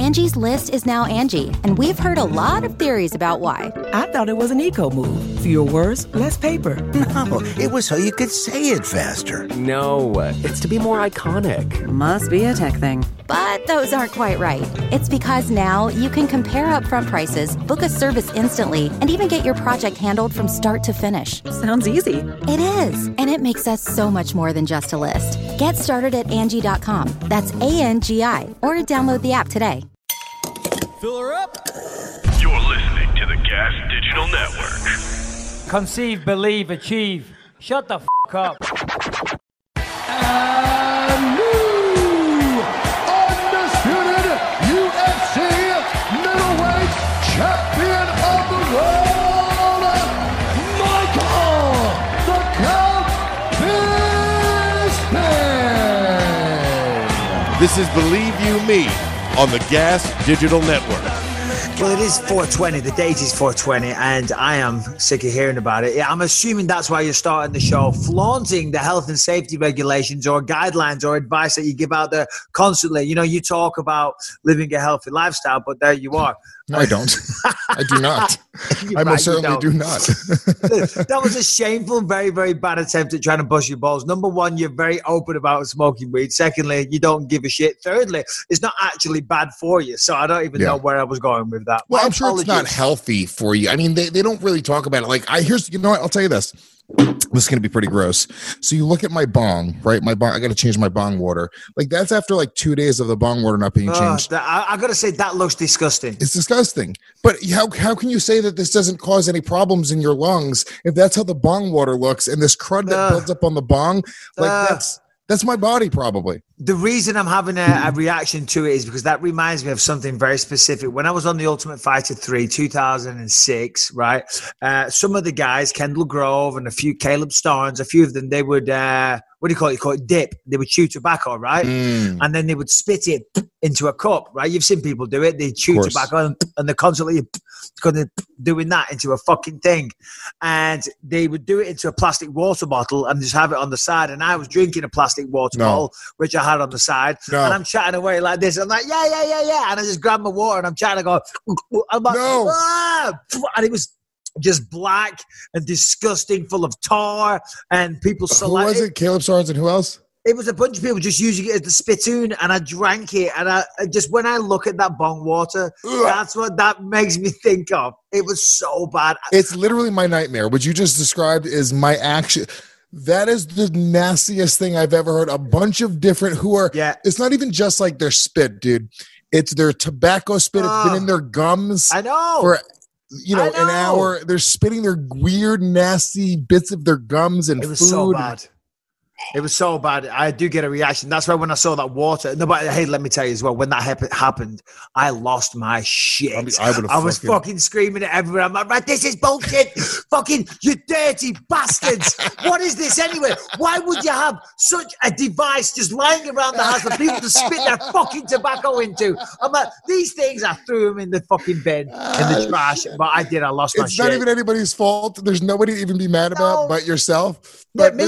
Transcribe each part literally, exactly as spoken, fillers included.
Angie's List is now Angie, and we've heard a lot of theories about why. I thought it was an eco move. Fewer words, less paper. No, it was so you could say it faster. No, it's to be more iconic. Must be a tech thing. But those aren't quite right. It's because now you can compare upfront prices, book a service instantly, and even get your project handled from start to finish. Sounds easy. It is, and it makes us so much more than just a list. Get started at Angie dot com. That's A N G I, or download the app today. Fill her up. You're listening to the Gas Digital Network. Conceive, believe, achieve. Shut the f*** up. And new undisputed U F C middleweight champion of the world, Michael the Count Bisping. This is Believe You Me on the Gas Digital Network. Well, it is four twenty. The date is four twenty, and I am sick of hearing about it. I'm assuming that's why you're starting the show, flaunting the health and safety regulations or guidelines or advice that you give out there constantly. You know, you talk about living a healthy lifestyle, but there you are. No, I don't. I do not. I right, most certainly do not. That was a shameful, very, very bad attempt at trying to bust your balls. Number one, you're very open about smoking weed. Secondly, you don't give a shit. Thirdly, it's not actually bad for you. So I don't even yeah. know where I was going with that. Well, My I'm sure apologies. it's not healthy for you. I mean, they, they don't really talk about it. Like, I here's, you know what? I'll tell you this. This is going to be pretty gross. So you look at my bong, right? My bong, I got to change my bong water. Like that's after like two days of the bong water not being changed. Uh, I, I got to say that looks disgusting. It's disgusting. But how how can you say that this doesn't cause any problems in your lungs if that's how the bong water looks and this crud that uh, builds up on the bong? Like uh, that's that's my body probably. The reason I'm having a, a reaction to it is because that reminds me of something very specific. When I was on the Ultimate Fighter three, two thousand six, right? Uh, some of the guys, Kendall Grove and a few, Caleb Starnes, a few of them, they would, uh, what do you call it? You call it dip. They would chew tobacco, right? Mm. And then they would spit it into a cup, right? You've seen people do it. They chew tobacco and, and they're constantly doing that into a fucking thing. And they would do it into a plastic water bottle and just have it on the side. And I was drinking a plastic water no. bottle, which I had on the side, no. and I'm chatting away like this. I'm like, yeah, yeah, yeah, yeah. And I just grab my water and I'm trying to go, I'm like, no. ah! And it was just black and disgusting, full of tar and people. Who was it? Caleb Starnes and who else? It was a bunch of people just using it as the spittoon, and I drank it. And I, I just, when I look at that bong water, Ugh. that's what that makes me think of. It was so bad. It's literally my nightmare. What you just described is my action. That is the nastiest thing I've ever heard. A bunch of different who are, yeah. It's not even just like their spit, dude. It's their tobacco spit. Uh, it's been in their gums. I know. For, you know, know, an hour. They're spitting their weird, nasty bits of their gums and it was food. So bad. It was so bad. I do get a reaction. That's why when I saw that water, no, but hey, let me tell you as well, when that hap- happened, I lost my shit. I, mean, I, I was fucking... fucking screaming at everywhere. I'm like, right, this is bullshit. Fucking, you dirty bastards. What is this anyway? Why would you have such a device just lying around the house for people to spit their fucking tobacco into? I'm like, these things, I threw them in the fucking bin, in the trash. But I did, I lost my it's shit. It's not even anybody's fault. There's nobody to even be mad no. about but yourself. But but me.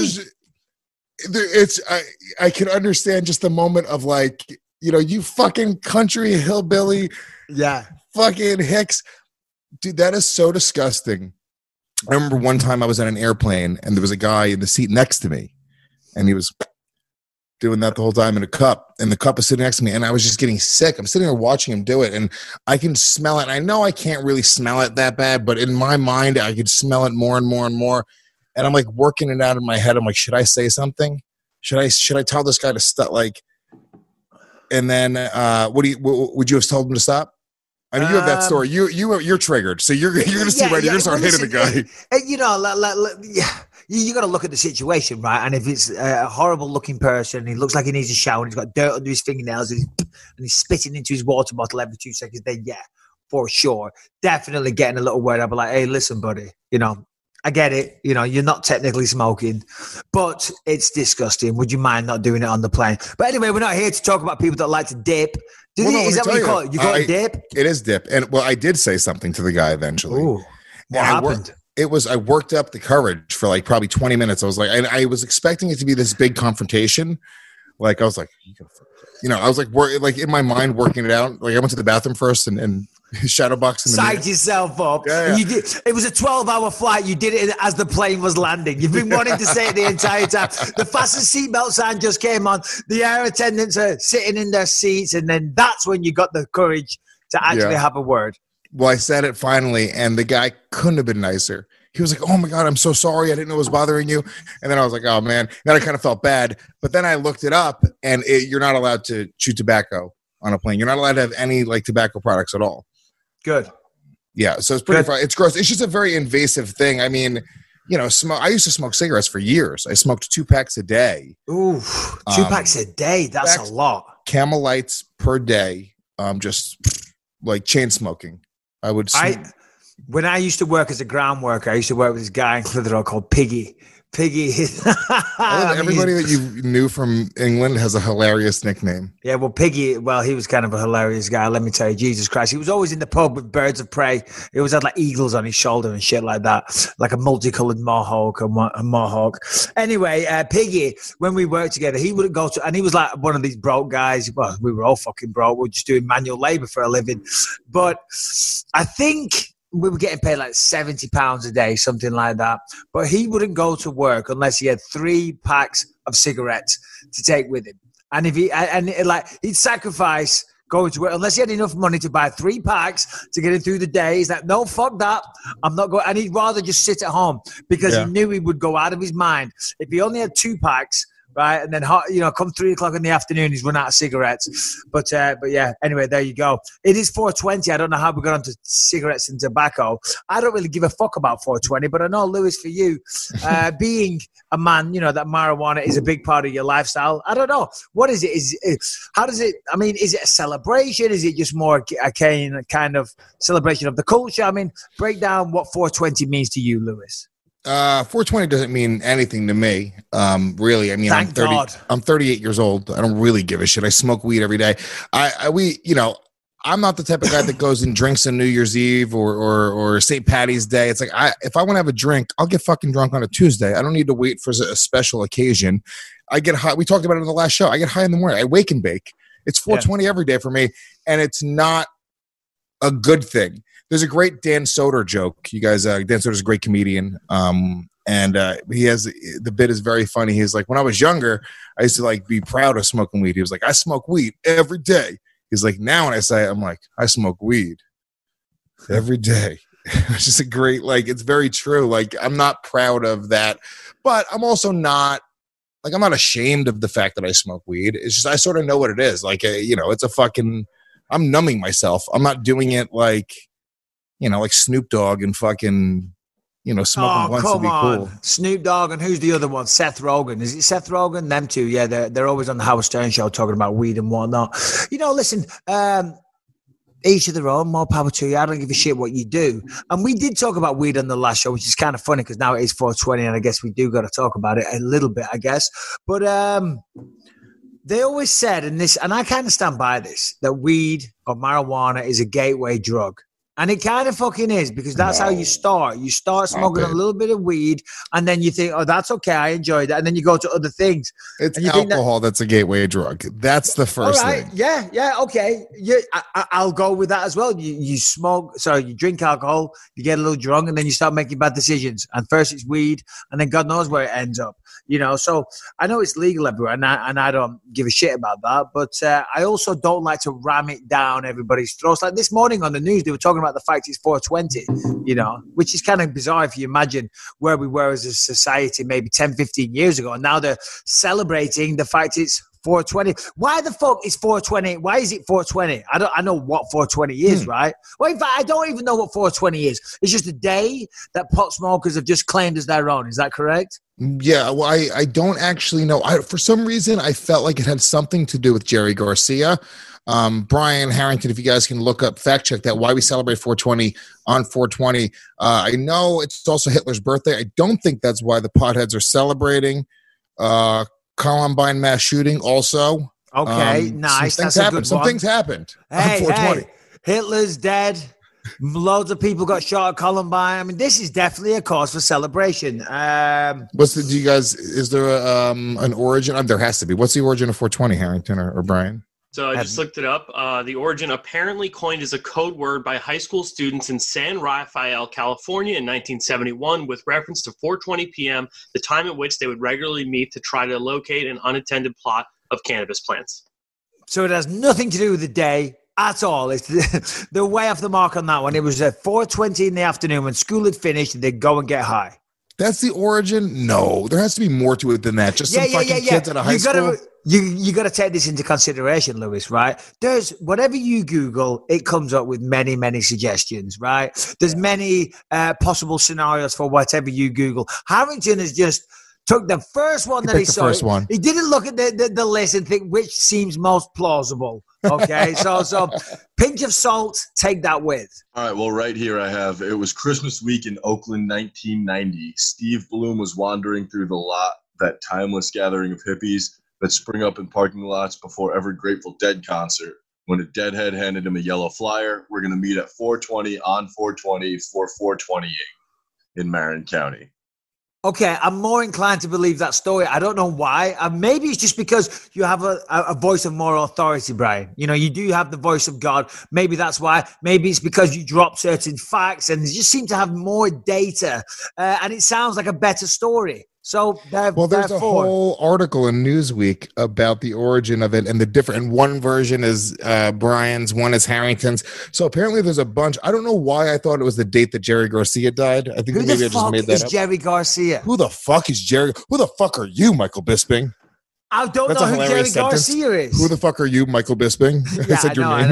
It's I, I can understand just the moment of like, you know, you fucking country hillbilly, yeah, fucking hicks, dude. That is so disgusting. I remember one time I was on an airplane and there was a guy in the seat next to me, and he was doing that the whole time in a cup, and the cup was sitting next to me, and I was just getting sick. I'm sitting there watching him do it, and I can smell it. And I know I can't really smell it that bad, but in my mind, I could smell it more and more and more. And I'm like working it out in my head. I'm like, should I say something? Should I should I tell this guy to stop? Like, and then uh, what do you what, would you have told him to stop? I know you have that story. You you you're triggered, so you're you're gonna see yeah, right. Yeah, You're gonna start well, hitting listen, the guy. Uh, you know, like, like, like, yeah, you, you got to look at the situation, right? And if it's a horrible looking person, he looks like he needs a shower, and he's got dirt under his fingernails, and he's, and he's spitting into his water bottle every two seconds. Then yeah, for sure, definitely getting a little worried. I'll be like, hey, listen, buddy, you know. I get it. You know, you're not technically smoking, but it's disgusting. Would you mind not doing it on the plane? But anyway, we're not here to talk about people that like to dip. Do well, they, no, is that what you call it? You call I, it dip? It is dip. And well, I did say something to the guy eventually. Ooh, what happened? Worked, it was, I worked up the courage for like probably twenty minutes. I was like, and I was expecting it to be this big confrontation, Like I was like, you know, I was like, work, like in my mind working it out. Like I went to the bathroom first and, and shadow box in the Psyched yourself up. Yeah, yeah. You did, it was a twelve-hour flight. You did it as the plane was landing. You've been wanting to say it the entire time. The fasten seatbelt sign just came on. The air attendants are sitting in their seats, and then that's when you got the courage to actually Yeah. have a word. Well, I said it finally, and the guy couldn't have been nicer. He was like, "Oh my God, I'm so sorry. I didn't know it was bothering you." And then I was like, "Oh man." Then I kind of felt bad. But then I looked it up, and it, you're not allowed to chew tobacco on a plane. You're not allowed to have any like tobacco products at all. Good. Yeah, so it's pretty. Fun. It's gross. It's just a very invasive thing. I mean, you know, smoke. I used to smoke cigarettes for years. I smoked two packs a day. Ooh, two Um, packs a day. That's packs- a lot. Camel Lights per day. Um, just like chain smoking. I would. Sm- I when I used to work as a ground worker, I used to work with this guy in Clitheroe called Piggy. Piggy. I think everybody that you knew from England has a hilarious nickname. Yeah, well, Piggy, well, he was kind of a hilarious guy. Let me tell you, Jesus Christ. He was always in the pub with birds of prey. He always had like eagles on his shoulder and shit like that, like a multicolored mohawk. A, mo- a mohawk. Anyway, uh, Piggy, when we worked together, he wouldn't go to, and he was like one of these broke guys. Well, we were all fucking broke. We were just doing manual labor for a living. But I think we were getting paid like seventy pounds a day, something like that. But he wouldn't go to work unless he had three packs of cigarettes to take with him. And if he, and, and like, he'd sacrifice going to work unless he had enough money to buy three packs to get him through the day. He's like, no, fuck that. I'm not going. And he'd rather just sit at home because Yeah. he knew he would go out of his mind if he only had two packs. Right, and then hot, you know, come three o'clock in the afternoon, he's run out of cigarettes. But, uh, but yeah. Anyway, there you go. It is four twenty. I don't know how we got onto cigarettes and tobacco. I don't really give a fuck about four twenty, but I know, Lewis, for you, uh, being a man, you know, that marijuana is a big part of your lifestyle. I don't know. What is it? Is it, how does it? I mean, is it a celebration? Is it just more a kind kind of celebration of the culture? I mean, break down what four twenty means to you, Lewis. Uh, four twenty doesn't mean anything to me. Um, really. I mean, Thank I'm thirty. God. I'm thirty-eight years old. I don't really give a shit. I smoke weed every day. I, I we, you know, I'm not the type of guy that goes and drinks on New Year's Eve or or or Saint Patty's Day. It's like I, if I want to have a drink, I'll get fucking drunk on a Tuesday. I don't need to wait for a special occasion. I get high. We talked about it in the last show. I get high in the morning. I wake and bake. It's four twenty yeah. every day for me, and it's not a good thing. There's a great Dan Soder joke. You guys, uh, Dan Soder's a great comedian. Um, and uh, he has the bit is very funny. He's like, when I was younger, I used to like be proud of smoking weed. He was like, I smoke weed every day. He's like, now when I say it, I'm like, I smoke weed every day. It's just a great, like, it's very true. Like, I'm not proud of that, but I'm also not like, I'm not ashamed of the fact that I smoke weed. It's just, I sort of know what it is. Like, a, you know, it's a fucking, I'm numbing myself. I'm not doing it like, you know, like Snoop Dogg and fucking, you know, smoking oh, blunts to be on. cool. Snoop Dogg and who's the other one? Seth Rogen. Is it Seth Rogen? Them two, yeah. They're they're always on the Howard Stern show talking about weed and whatnot. You know, listen, um, each of their own. More power to you. I don't give a shit what you do. And we did talk about weed on the last show, which is kind of funny because now it is four twenty, and I guess we do got to talk about it a little bit, I guess. But um, they always said, and this, and I kind of stand by this, that weed or marijuana is a gateway drug. And it kind of fucking is because that's no. how you start. You start smoking okay. a little bit of weed and then you think, oh, that's okay. I enjoyed that. And then you go to other things. It's alcohol that, that's a gateway drug. That's the first all right. thing. Yeah, yeah, okay. Yeah, I, I'll go with that as well. You, you smoke, sorry, you drink alcohol, you get a little drunk, and then you start making bad decisions. And first it's weed, and then God knows where it ends up. You know, so I know it's legal everywhere, and I, and I don't give a shit about that. But uh, I also don't like to ram it down everybody's throats. Like this morning on the news, they were talking about the fact it's four twenty, you know, which is kind of bizarre if you imagine where we were as a society maybe ten, fifteen years ago. And now they're celebrating the fact it's four twenty. Why the fuck is four twenty? Why is it four twenty? I don't. I know what four twenty is, hmm. right? Well, in fact, I don't even know what four twenty is. It's just a day that pot smokers have just claimed as their own. Is that correct? Yeah, well, I, I don't actually know. I, for some reason, I felt like it had something to do with Jerry Garcia. Um, Brian Harrington, if you guys can look up, fact check that, why we celebrate four twenty on four twenty. Uh, I know it's also Hitler's birthday. I don't think that's why the potheads are celebrating. Uh, Columbine mass shooting also. Okay, um, nice. Some things that's happened. a good some one. things happened hey, on four twenty. Hey, Hitler's dead. Loads of people got shot at Columbine. I mean, this is definitely a cause for celebration. Um, What's the, do you guys, is there a, um, an origin? Uh, there has to be. What's the origin of four twenty, Harrington or, or Brian? So I just looked it up. Uh, the origin apparently coined as a code word by high school students in San Rafael, California in nineteen seventy-one with reference to four twenty p.m., the time at which they would regularly meet to try to locate an unattended plot of cannabis plants. So it has nothing to do with the day at all. It's the, they're way off the mark on that one. It was at four twenty in the afternoon when school had finished and they'd go and get high. That's the origin? No, there has to be more to it than that. Just yeah, some yeah, fucking yeah, yeah. kids at a high you gotta, school. You you got to take this into consideration, Lewis, right? There's whatever you Google, it comes up with many, many suggestions, right? There's many uh, possible scenarios for whatever you Google. Harrington has just took the first one he that he the saw. First one. He didn't look at the, the, the list and think which seems most plausible. Okay, so so pinch of salt, take that with. All right, well, right here I have, it was Christmas week in Oakland, nineteen ninety. Steve Bloom was wandering through the lot, that timeless gathering of hippies that spring up in parking lots before every Grateful Dead concert. When a deadhead handed him a yellow flyer, we're going to meet at four twenty on four twenty for four twenty-ing in Marin County. Okay, I'm more inclined to believe that story. I don't know why. Uh, maybe it's just because you have a, a voice of moral authority, Brian. You know, you do have the voice of God. Maybe that's why. Maybe it's because you drop certain facts and you just seem to have more data. Uh, and it sounds like a better story. So, well, there's a whole article in Newsweek about the origin of it and the different. And one version is uh, Brian's, one is Harrington's. So apparently, there's a bunch. I don't know why I thought it was the date that Jerry Garcia died. I think Who maybe the I just made that is up. Jerry Garcia? Who the fuck is Jerry? Who the fuck are you, Michael Bisping? I don't That's know who Jerry sentence. Garcia is. Who the fuck are you, Michael Bisping? Yeah, I said I your know, name.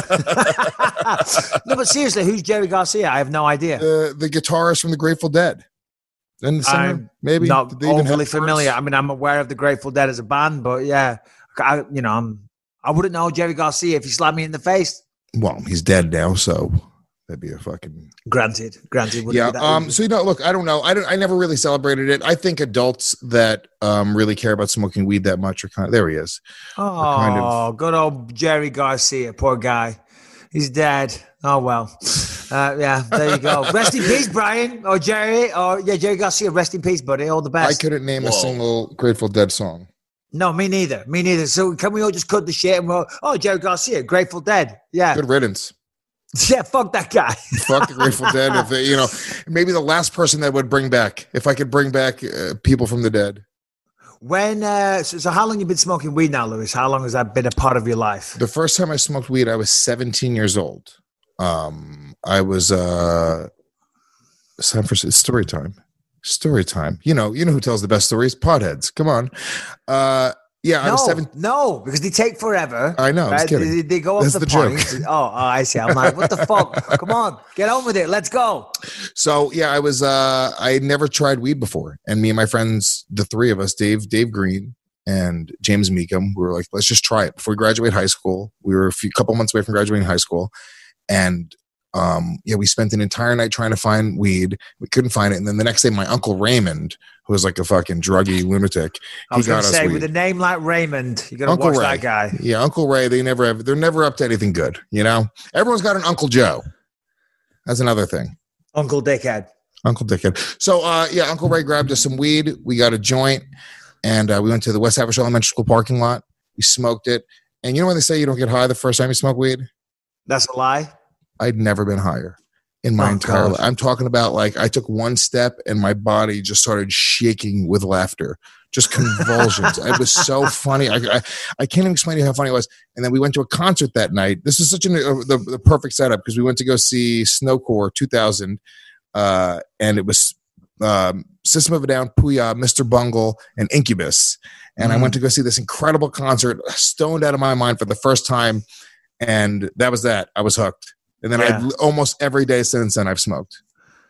I know. No, but seriously, who's Jerry Garcia? I have no idea. The the guitarist from the Grateful Dead. And the singer, I'm maybe not overly familiar. I mean, I'm aware of the Grateful Dead as a band, but yeah, I, you know, I'm I wouldn't know Jerry Garcia if he slapped me in the face. Well, he's dead now, so that'd be a fucking granted. Granted, yeah. Um. So you know, look, I don't know. I don't. I never really celebrated it. I think adults that um really care about smoking weed that much are kind of there. He is. Oh, kind of, good old Jerry Garcia, poor guy. He's dead. Oh well. Uh, yeah, there you go. Rest in peace, Brian, or Jerry, or yeah, Jerry Garcia. Rest in peace, buddy. All the best. I couldn't name Whoa. a single Grateful Dead song. No, me neither. Me neither. So can we all just cut the shit and go, oh, Jerry Garcia, Grateful Dead. Yeah. Good riddance. Yeah, fuck that guy. Fuck the Grateful Dead. If they, you know, maybe the last person that would bring back, if I could bring back uh, people from the dead. When uh, so, so how long you been smoking weed now, Lewis? How long has that been a part of your life? The first time I smoked weed, I was seventeen years old. Um, I was uh, it's time for it's story time. Story time. You know, you know who tells the best stories? Potheads. Come on. Uh, yeah, no, I was seven. No, because they take forever. I know. Right? I was kidding. They, they go off That's the, the point. joke. Oh, oh, I see. I'm like, what the fuck? Come on, get on with it. Let's go. So yeah, I was. Uh, I had never tried weed before, and me and my friends, the three of us, Dave, Dave Green, and James Meekum, we were like, let's just try it before we graduate high school. We were a few couple months away from graduating high school. And um, yeah, we spent an entire night trying to find weed. We couldn't find it. And then the next day, my uncle Raymond, who was like a fucking druggy lunatic, I was he got going to us say, weed. with a name like Raymond, you got to Uncle watch Ray. that guy. Yeah, Uncle Ray. They never have. They're never up to anything good. You know, everyone's got an Uncle Joe. That's another thing. Uncle Dickhead. Uncle Dickhead. So uh, yeah, Uncle Ray grabbed us some weed. We got a joint, and uh, we went to the West Haversham Elementary School parking lot. We smoked it. And you know when they say you don't get high the first time you smoke weed? That's a lie. I'd never been higher in my Oh, entire God. life. I'm talking about like I took one step and my body just started shaking with laughter, just convulsions. It was so funny. I, I I can't even explain to you how funny it was. And then we went to a concert that night. This is such an, uh, the, the perfect setup because we went to go see Snowcore two thousand, uh, and it was um, System of a Down, Puya, Mister Bungle, and Incubus. And I went to go see this incredible concert, stoned out of my mind for the first time. And that was that. I was hooked. And then Yeah. I almost every day since then I've smoked.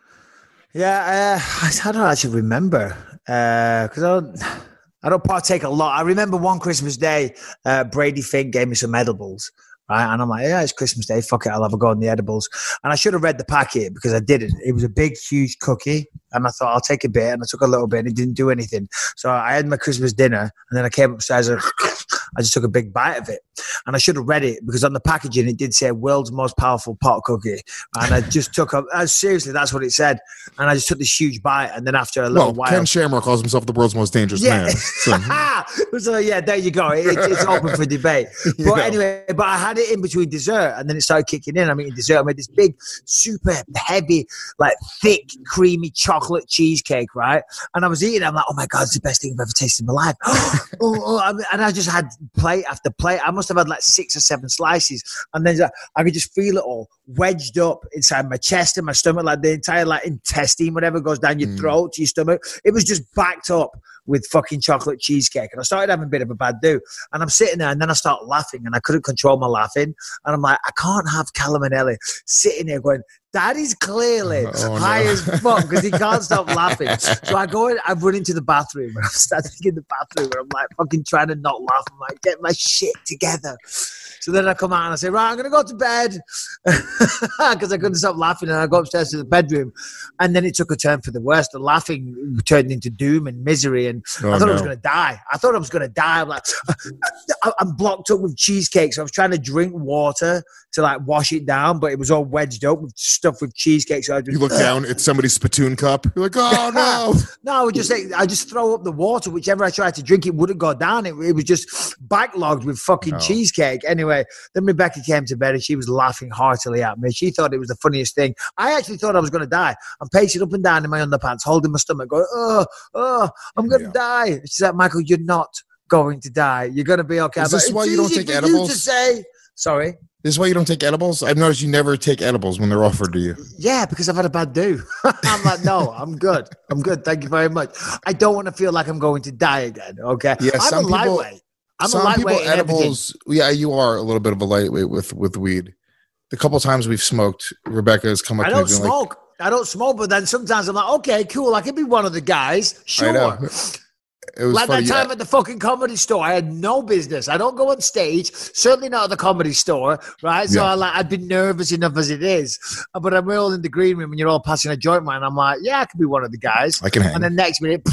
Yeah, uh, I don't actually remember because I don't, I don't partake a lot. I remember one Christmas day, uh, Brady Fink gave me some edibles, right? And I'm like, yeah, it's Christmas Day. Fuck it, I'll have a go on the edibles. And I should have read the packet because I didn't. It was a big, huge cookie. And I thought, I'll take a bit. And I took a little bit and it didn't do anything. So I had my Christmas dinner and then I came upstairs and I just took a big bite of it. And I should have read it because on the packaging it did say world's most powerful pot cookie. And I just took a, uh, seriously, that's what it said. And I just took this huge bite. And then after a little well, while. Ken Shamrock calls himself the world's most dangerous yeah. man. So. so yeah, there you go. It, it's open for debate. But know. anyway, but I had it in between dessert and then it started kicking in. I mean, dessert, I made this big, super heavy, like thick, creamy chocolate cheesecake, right? And I was eating it. I'm like, oh my God, it's the best thing I've ever tasted in my life. oh, oh, and I just had plate after plate. I must have had like six or seven slices. And then I could just feel it all wedged up inside my chest and my stomach, like the entire like intestine, whatever goes down your mm. throat to your stomach. It was just backed up with fucking chocolate cheesecake. And I started having a bit of a bad do. And I'm sitting there and then I start laughing and I couldn't control my laughing. And I'm like, I can't have Callum and Ellie sitting there going, Daddy's clearly oh, high no. as fuck because he can't stop laughing. So I go in, I run into the bathroom and I'm standing in the bathroom and I'm like fucking trying to not laugh. I'm like, get my shit together. So then I come out and I say, right, I'm going to go to bed because I couldn't stop laughing. And I go upstairs to the bedroom. And then it took a turn for the worst. The laughing turned into doom and misery. And oh, I thought no. I was going to die. I thought I was going to die. I'm like, I'm blocked up with cheesecake. So I was trying to drink water to like wash it down, but it was all wedged up with stuff with cheesecake. So I just, you look down, it's somebody's spittoon cup. You're like, oh no. no, I would just say, I just throw up the water. Whichever I tried to drink, it wouldn't go down. It, it was just backlogged with fucking oh. cheesecake. Anyway, then Rebecca came to bed and she was laughing heartily at me. She thought it was the funniest thing. I actually thought I was going to die. I'm pacing up and down in my underpants, holding my stomach, going, oh, oh, I'm going to yeah. die. She's like, Michael, you're not going to die. You're going to be okay. Is this why you don't take edibles? You to say, sorry. This is why you don't take edibles? I've noticed you never take edibles when they're offered to you. Yeah, because I've had a bad do. I'm like, no, I'm good. I'm good. Thank you very much. I don't want to feel like I'm going to die again. Okay. Yeah, I'm some a lightweight. People, I'm some a lightweight people edibles. Yeah, you are a little bit of a lightweight with, with weed. The couple times we've smoked, Rebecca has come up I to me. don't smoke. Like, I don't smoke, but then sometimes I'm like, okay, cool. I can be one of the guys. Sure. I know. It was like funny, that time yeah. at the fucking Comedy Store. I had no business. I don't go on stage, certainly not at the Comedy Store, right? So yeah. I, like, I'd been nervous enough as it is. But I'm all in the green room and you're all passing a joint, man. I'm like, yeah, I could be one of the guys. I can hang. And then next minute,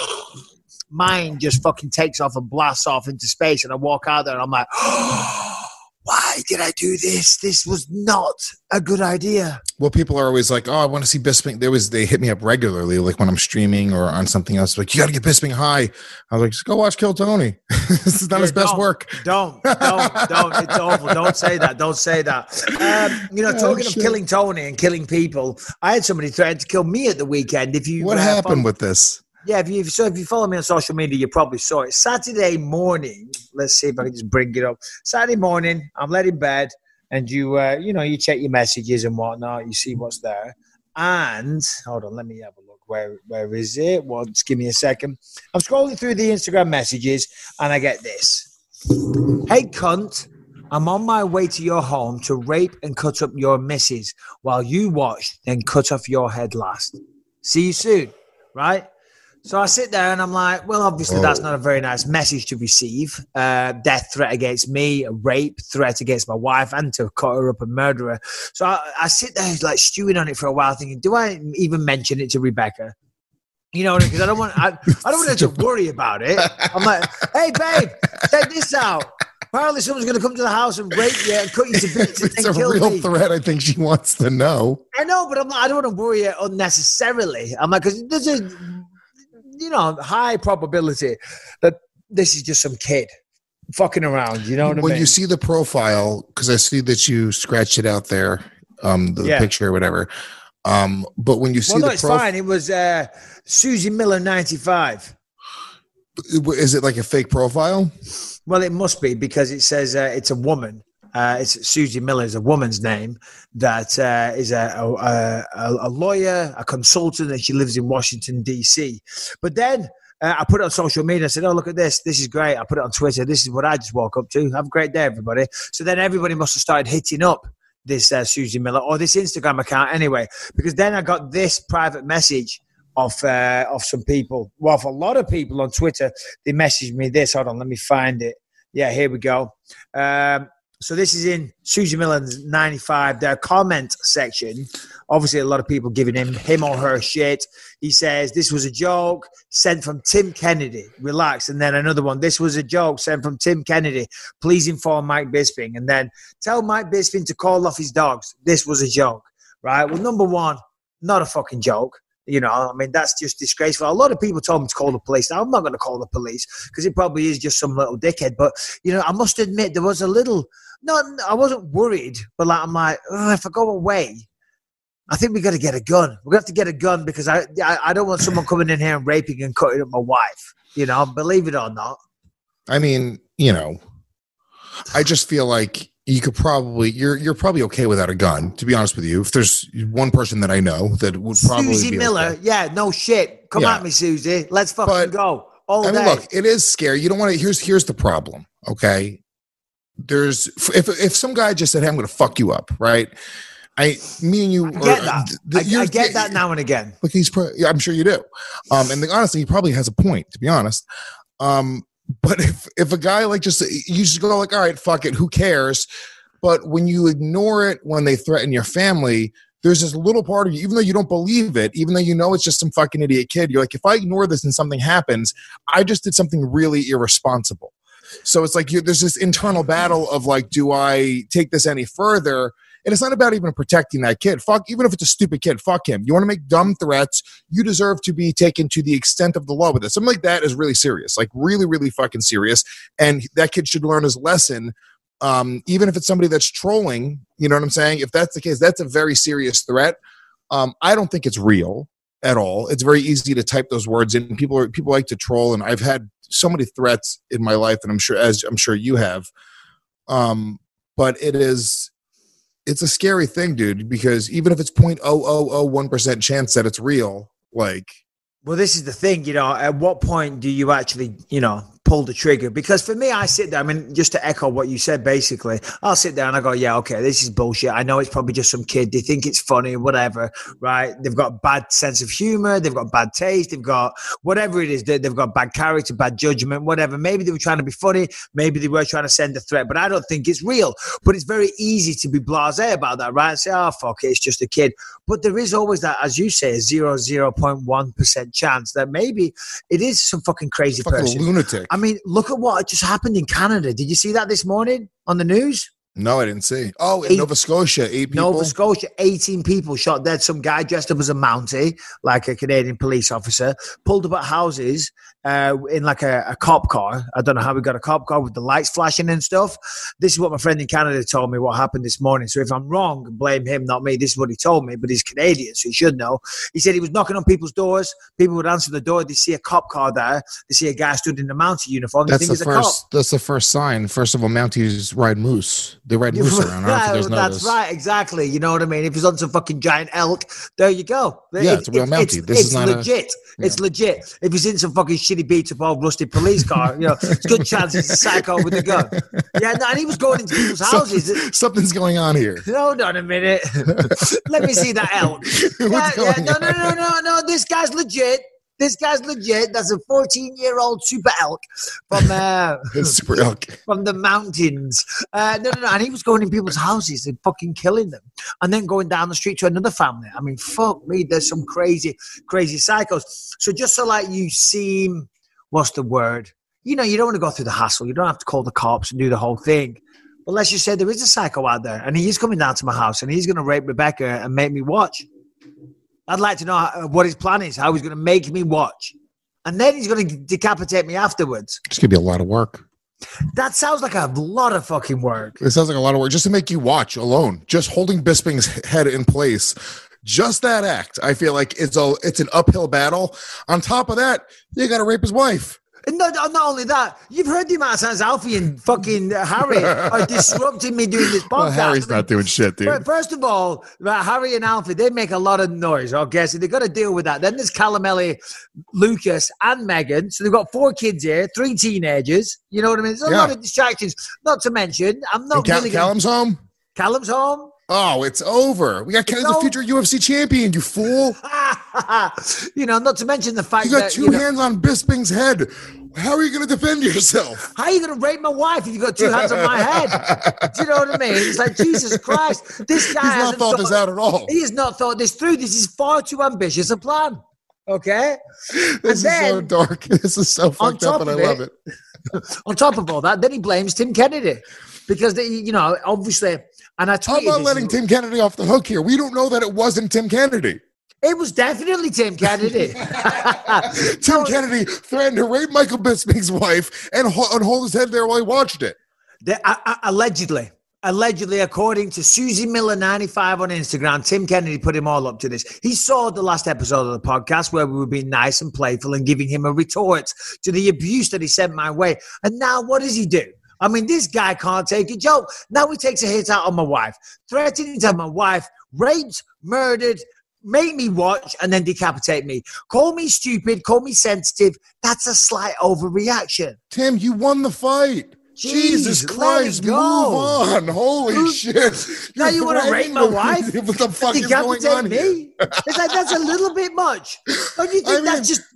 mine just fucking takes off and blasts off into space. And I walk out there and I'm like, oh, why did I do this? This was not a good idea. Well, people are always like, oh, I want to see Bisping. There was, they hit me up regularly, like when I'm streaming or on something else. Like, you got to get Bisping high. I was like, just go watch Kill Tony. This is not yeah, his best don't, work. Don't, don't, don't. It's awful. Don't say that. Don't say that. Um, you know, oh, talking shit. of killing Tony and killing people, I had somebody threaten to kill me at the weekend. If you What uh, happened follow- with this? Yeah, if you so if you follow me on social media, you probably saw it. Saturday morning, let's see if I can just bring it up. Saturday morning, I'm laid in bed, and you, uh, you know, you check your messages and whatnot. You see what's there, and hold on, let me have a look. Where where is it? Well, just give me a second. I'm scrolling through the Instagram messages, and I get this. Hey, cunt. I'm on my way to your home to rape and cut up your missus while you watch, then cut off your head last. See you soon, right? So I sit there and I'm like, well, obviously that's not a very nice message to receive. Uh, death threat against me, a rape threat against my wife, and to cut her up and murder her. So I, I sit there like stewing on it for a while thinking, do I even mention it to Rebecca? You know, because I don't want, I, I don't want her to worry about it. I'm like, hey, babe, check this out. Apparently someone's going to come to the house and rape you and cut you to bits and, it's and a kill real me. threat. I think she wants to know. I know, but I'm, I don't want to worry her unnecessarily. I'm like, because there's a, you know, high probability that this is just some kid fucking around. You know what when I mean? When you see the profile, because I see that you scratched it out there, um, the yeah. picture or whatever. Um, but when you see well, no, the it's prof- fine. It was uh, Susie Miller ninety-five. Is it like a fake profile? Well, it must be because it says uh, it's a woman. Uh, it's Susie Miller is a woman's name that uh, is a, a, a, a lawyer, a consultant, and she lives in Washington, D C. But then uh, I put it on social media. I said, oh, look at this. This is great. I put it on Twitter. This is what I just woke up to. Have a great day, everybody. So then everybody must have started hitting up this uh, Susie Miller or this Instagram account anyway, because then I got this private message of uh, of some people. Well, for a lot of people on Twitter, they messaged me this. Hold on, let me find it. Yeah, here we go. Um, So this is in Susie Millen's ninety-five, their comment section. Obviously, a lot of people giving him him or her shit. He says, this was a joke sent from Tim Kennedy. Relax. And then another one. This was a joke sent from Tim Kennedy. Please inform Mike Bisping. And then tell Mike Bisping to call off his dogs. This was a joke. Right? Well, number one, not a fucking joke. You know, I mean, that's just disgraceful. A lot of people told me to call the police. Now, I'm not going to call the police because it probably is just some little dickhead. But, you know, I must admit there was a little, no, I wasn't worried, but like, I'm like, oh, if I go away, I think we got to get a gun. We're going to have to get a gun because I, I I don't want someone coming in here and raping and cutting up my wife. You know, believe it or not. I mean, you know, I just feel like you could probably, you're you're probably okay without a gun, to be honest with you. If there's one person that I know that would probably Susie be Miller, okay. yeah, no shit. Come Yeah. at me, Susie. Let's fucking But, go. All I mean, day. look, it is scary. You don't want to, here's here's the problem, okay? There's, if if some guy just said, hey, I'm going to fuck you up, right? I, me and you, I get that. the- I, you're- I get that now and again. Look, he's, pro- yeah, I'm sure you do. Um, and the, honestly, he probably has a point, to be honest. Um, but if if a guy like just, you just go like, all right, fuck it, who cares? But when you ignore it, when they threaten your family, there's this little part of you, even though you don't believe it, even though you know it's just some fucking idiot kid, you're like, if I ignore this and something happens, I just did something really irresponsible. So it's like you, there's this internal battle of like, do I take this any further? And it's not about even protecting that kid. Fuck, even if it's a stupid kid, fuck him. You want to make dumb threats, you deserve to be taken to the extent of the law with it. Something like that is really serious, like really, really fucking serious. And that kid should learn his lesson. Um, even if it's somebody that's trolling, you know what I'm saying? If that's the case, that's a very serious threat. Um, I don't think it's real at all. It's very easy to type those words in. People are, people like to troll, and I've had so many threats in my life, and I'm sure, as I'm sure you have. Um, but it is, it's a scary thing, dude, because even if it's zero point zero zero zero one percent chance that it's real, like. Well, this is the thing, you know, at what point do you actually, you know, pull the trigger? Because for me, I sit there, I mean, just to echo what you said, basically, I'll sit there and I go, yeah, okay, this is bullshit. I know it's probably just some kid. They think it's funny, whatever, right? They've got bad sense of humor. They've got bad taste. They've got whatever it is. They, they've got bad character, bad judgment, whatever. Maybe they were trying to be funny. Maybe they were trying to send a threat, but I don't think it's real. But it's very easy to be blasé about that, right? And say, oh, fuck it, it's just a kid. But there is always that, as you say, zero, zero point one percent chance that maybe it is some fucking crazy Fucking person. lunatic. I mean, look at what just happened in Canada. Did you see that this morning on the news? No, I didn't see. Oh, in Eight- Nova Scotia, eight people. Nova Scotia, eighteen people shot dead. Some guy dressed up as a Mountie, like a Canadian police officer, pulled up at houses uh, in like a, a cop car. I don't know how we got a cop car with the lights flashing and stuff. This is what my friend in Canada told me what happened this morning. So if I'm wrong, blame him, not me. This is what he told me, but he's Canadian, so he should know. He said he was knocking on people's doors. People would answer the door. They see a cop car there. They see a guy stood in the Mountie uniform. They That's think the it's a cop. first. That's the first sign. First of all, Mounties ride moose. They ride moose around. I don't think there's no That's this. right, exactly. You know what I mean? If he's on some fucking giant elk, there you go. Yeah, it's a real Mountie. This it's is not a- legit. It's legit. If he's in some fucking shitty beat up old rusty police car, you know, it's good chance he's a psycho with a gun. Yeah, no, and he was going into people's houses. Something, something's going on here. Hold on a minute. Let me see that elk. Yeah, yeah, no, no, no, no, no. This guy's legit. This guy's legit. That's a fourteen-year-old super elk from uh, Super elk. from the mountains. Uh, no, no, no. And he was going in people's houses and fucking killing them, and then going down the street to another family. I mean, fuck me. There's some crazy, crazy psychos. So just so like you seem, what's the word? You know, you don't want to go through the hassle. You don't have to call the cops and do the whole thing. But let's just say there is a psycho out there, and he is coming down to my house, and he's going to rape Rebecca and make me watch. I'd like to know how, what his plan is, how he's going to make me watch. And then he's going to decapitate me afterwards. It's gonna be a lot of work. That sounds like a lot of fucking work. It sounds like a lot of work just to make you watch alone. Just holding Bisping's head in place. Just that act. I feel like it's a it's an uphill battle. On top of that, you got to rape his wife. And not, not only that, you've heard the amount of times Alfie and fucking Harry are disrupting me doing this podcast. Well, Harry's I mean, not doing shit, dude. First of all, right, Harry and Alfie, they make a lot of noise, okay? So they've got to deal with that. Then there's Calamelli, Lucas, and Megan. So they've got four kids here, three teenagers. You know what I mean? There's a Yeah. lot of distractions. Not to mention, I'm not And Cal- really gonna- Callum's home? Callum's home. Oh, it's over. We got Kenny, the future U F C champion, you fool. You know, not to mention the fact you got that two you know, hands on Bisping's head. How are you going to defend yourself? How are you going to rape my wife if you got two hands on my head? Do you know what I mean? It's like, Jesus Christ. This guy He's not hasn't thought this out at all. He has not thought this through. This is far too ambitious a plan. Okay? This and is then, so dark. This is so fucked up, and I love it. On top of all that, then he blames Tim Kennedy. Because, they, you know, obviously, and I tweeted I'm not this, letting Tim Kennedy off the hook here. We don't know that it wasn't Tim Kennedy. It was definitely Tim Kennedy. Tim Kennedy threatened to rape Michael Bisping's wife and, ho- and hold his head there while he watched it. The, uh, uh, allegedly. Allegedly, according to Susie Miller ninety-five on Instagram, Tim Kennedy put him all up to this. He saw the last episode of the podcast where we were being nice and playful and giving him a retort to the abuse that he sent my way. And now what does he do? I mean, this guy can't take a joke. Now he takes a hit out on my wife, threatening to have my wife raped, murdered, make me watch, and then decapitate me. Call me stupid, call me sensitive. That's a slight overreaction. Tim, you won the fight. Jeez, Jesus Christ, move on. Holy Move. shit. Now you want to rape my wife? What the fuck is going on me? here? It's like, that's a little bit much. Don't you think I mean, that's just...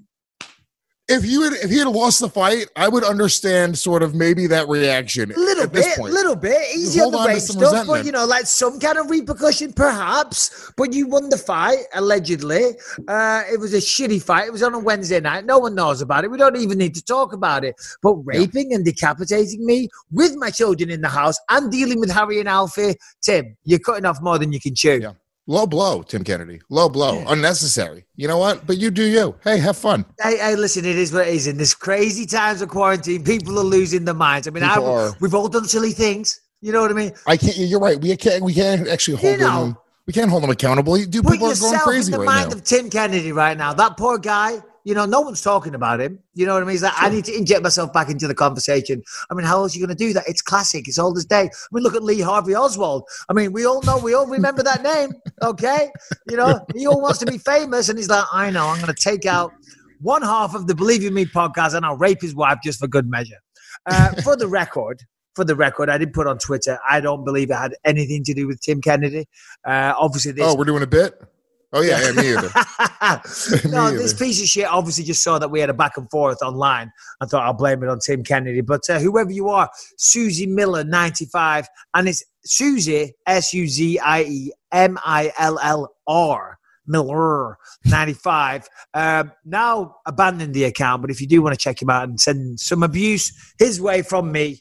If you had if he had lost the fight, I would understand sort of maybe that reaction. A little at bit, this point. little bit. Easy on the rape stuff, resentment. But you know, like some kind of repercussion, perhaps. But you won the fight, allegedly. Uh, it was a shitty fight. It was on a Wednesday night. No one knows about it. We don't even need to talk about it. But raping yeah. and decapitating me with my children in the house and dealing with Harry and Alfie, Tim, you're cutting off more than you can chew. Yeah. Low blow, Tim Kennedy. Low blow. Yeah. Unnecessary. You know what? But you do you. Hey, have fun. Hey, hey, listen, it is what it is. In this crazy times of quarantine, people are losing their minds. I mean, I, we've all done silly things. You know what I mean? I can't. You're right. We can't. We can't actually hold you know, them. We can't hold them accountable. Do people are going crazy in the right mind now. Of Tim Kennedy right now. That poor guy. You know, no one's talking about him. You know what I mean? He's like, sure. I need to inject myself back into the conversation. I mean, how else are you going to do that? It's classic. It's old as day. I mean, look at Lee Harvey Oswald. I mean, we all know, we all remember that name, okay? You know, he all wants to be famous, and he's like, I know, I'm going to take out one half of the Believe in Me podcast, and I'll rape his wife just for good measure. Uh, for the record, for the record, I did put on Twitter, I don't believe it had anything to do with Tim Kennedy. Uh, obviously, this. Oh, we're doing a bit? Oh, yeah, yeah, me either. me no, either. This piece of shit obviously just saw that we had a back and forth online. I thought I'll blame it on Tim Kennedy. But uh, whoever you are, Susie Miller ninety-five, and it's Susie, S U Z I E M I L L R, Miller ninety-five. Um, now abandon the account, but if you do want to check him out and send some abuse his way from me,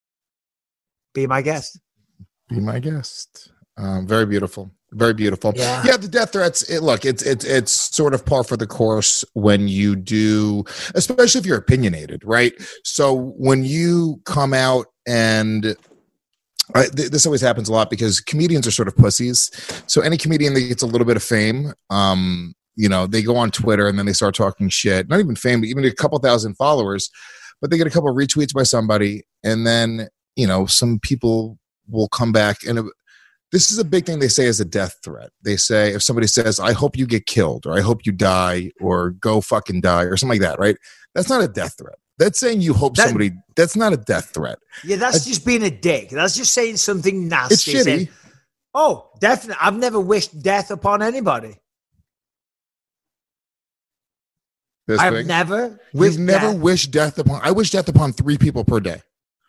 be my guest. Be my guest. Um, very beautiful. Very beautiful. Yeah. yeah, the death threats. It, look, it's it's it's sort of par for the course when you do, especially if you're opinionated, right? So when you come out and uh, th- this always happens a lot because comedians are sort of pussies. So any comedian that gets a little bit of fame, um, you know, they go on Twitter and then they start talking shit. Not even fame, but even a couple thousand followers, but they get a couple of retweets by somebody, and then you know some people will come back and. It, This is a big thing they say is a death threat. They say if somebody says, I hope you get killed, or I hope you die, or go fucking die, or something like that, right? That's not a death threat. That's saying you hope that, somebody, that's not a death threat. Yeah, that's a, just being a dick. That's just saying something nasty. It's shitty. Saying, oh, definitely. I've never wished death upon anybody. This I've thing. never wished You've never death. wished death upon, I wish death upon three people per day.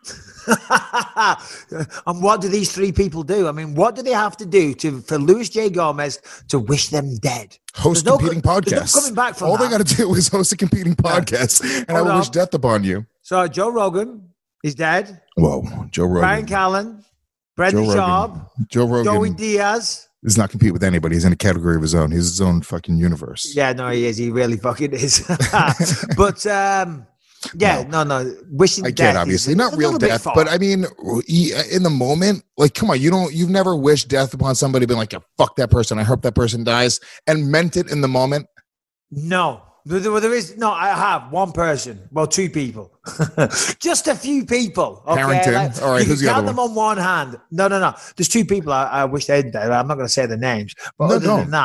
And what do these three people do? I mean, what do they have to do to for Luis J. Gomez to wish them dead? Host there's competing no, podcasts. No coming back from All that. they got to do is host a competing podcast, yeah. and Hold I wish on. death upon you. So Joe Rogan is dead. Whoa, Joe Rogan. Brian Callen, Brendan Joe Schaub, Joe Rogan. Joey Diaz. Does not compete with anybody. He's in a category of his own. He's his own fucking universe. Yeah, no, he is. He really fucking is. But um, yeah, no, no. no. Wishing I death get obviously is, not real death, but I mean, in the moment, like, come on, you don't, you've never wished death upon somebody, been like, yeah, fuck that person. I hope that person dies, and meant it in the moment. No, there, there is no. I have one person, well, two people, just a few people. Okay? Harrington. Like, All right, you who's the count other them one? on one hand. No, no, no. There's two people I, I wish they'd died. I'm not going to say the names, but no, other don't. than that,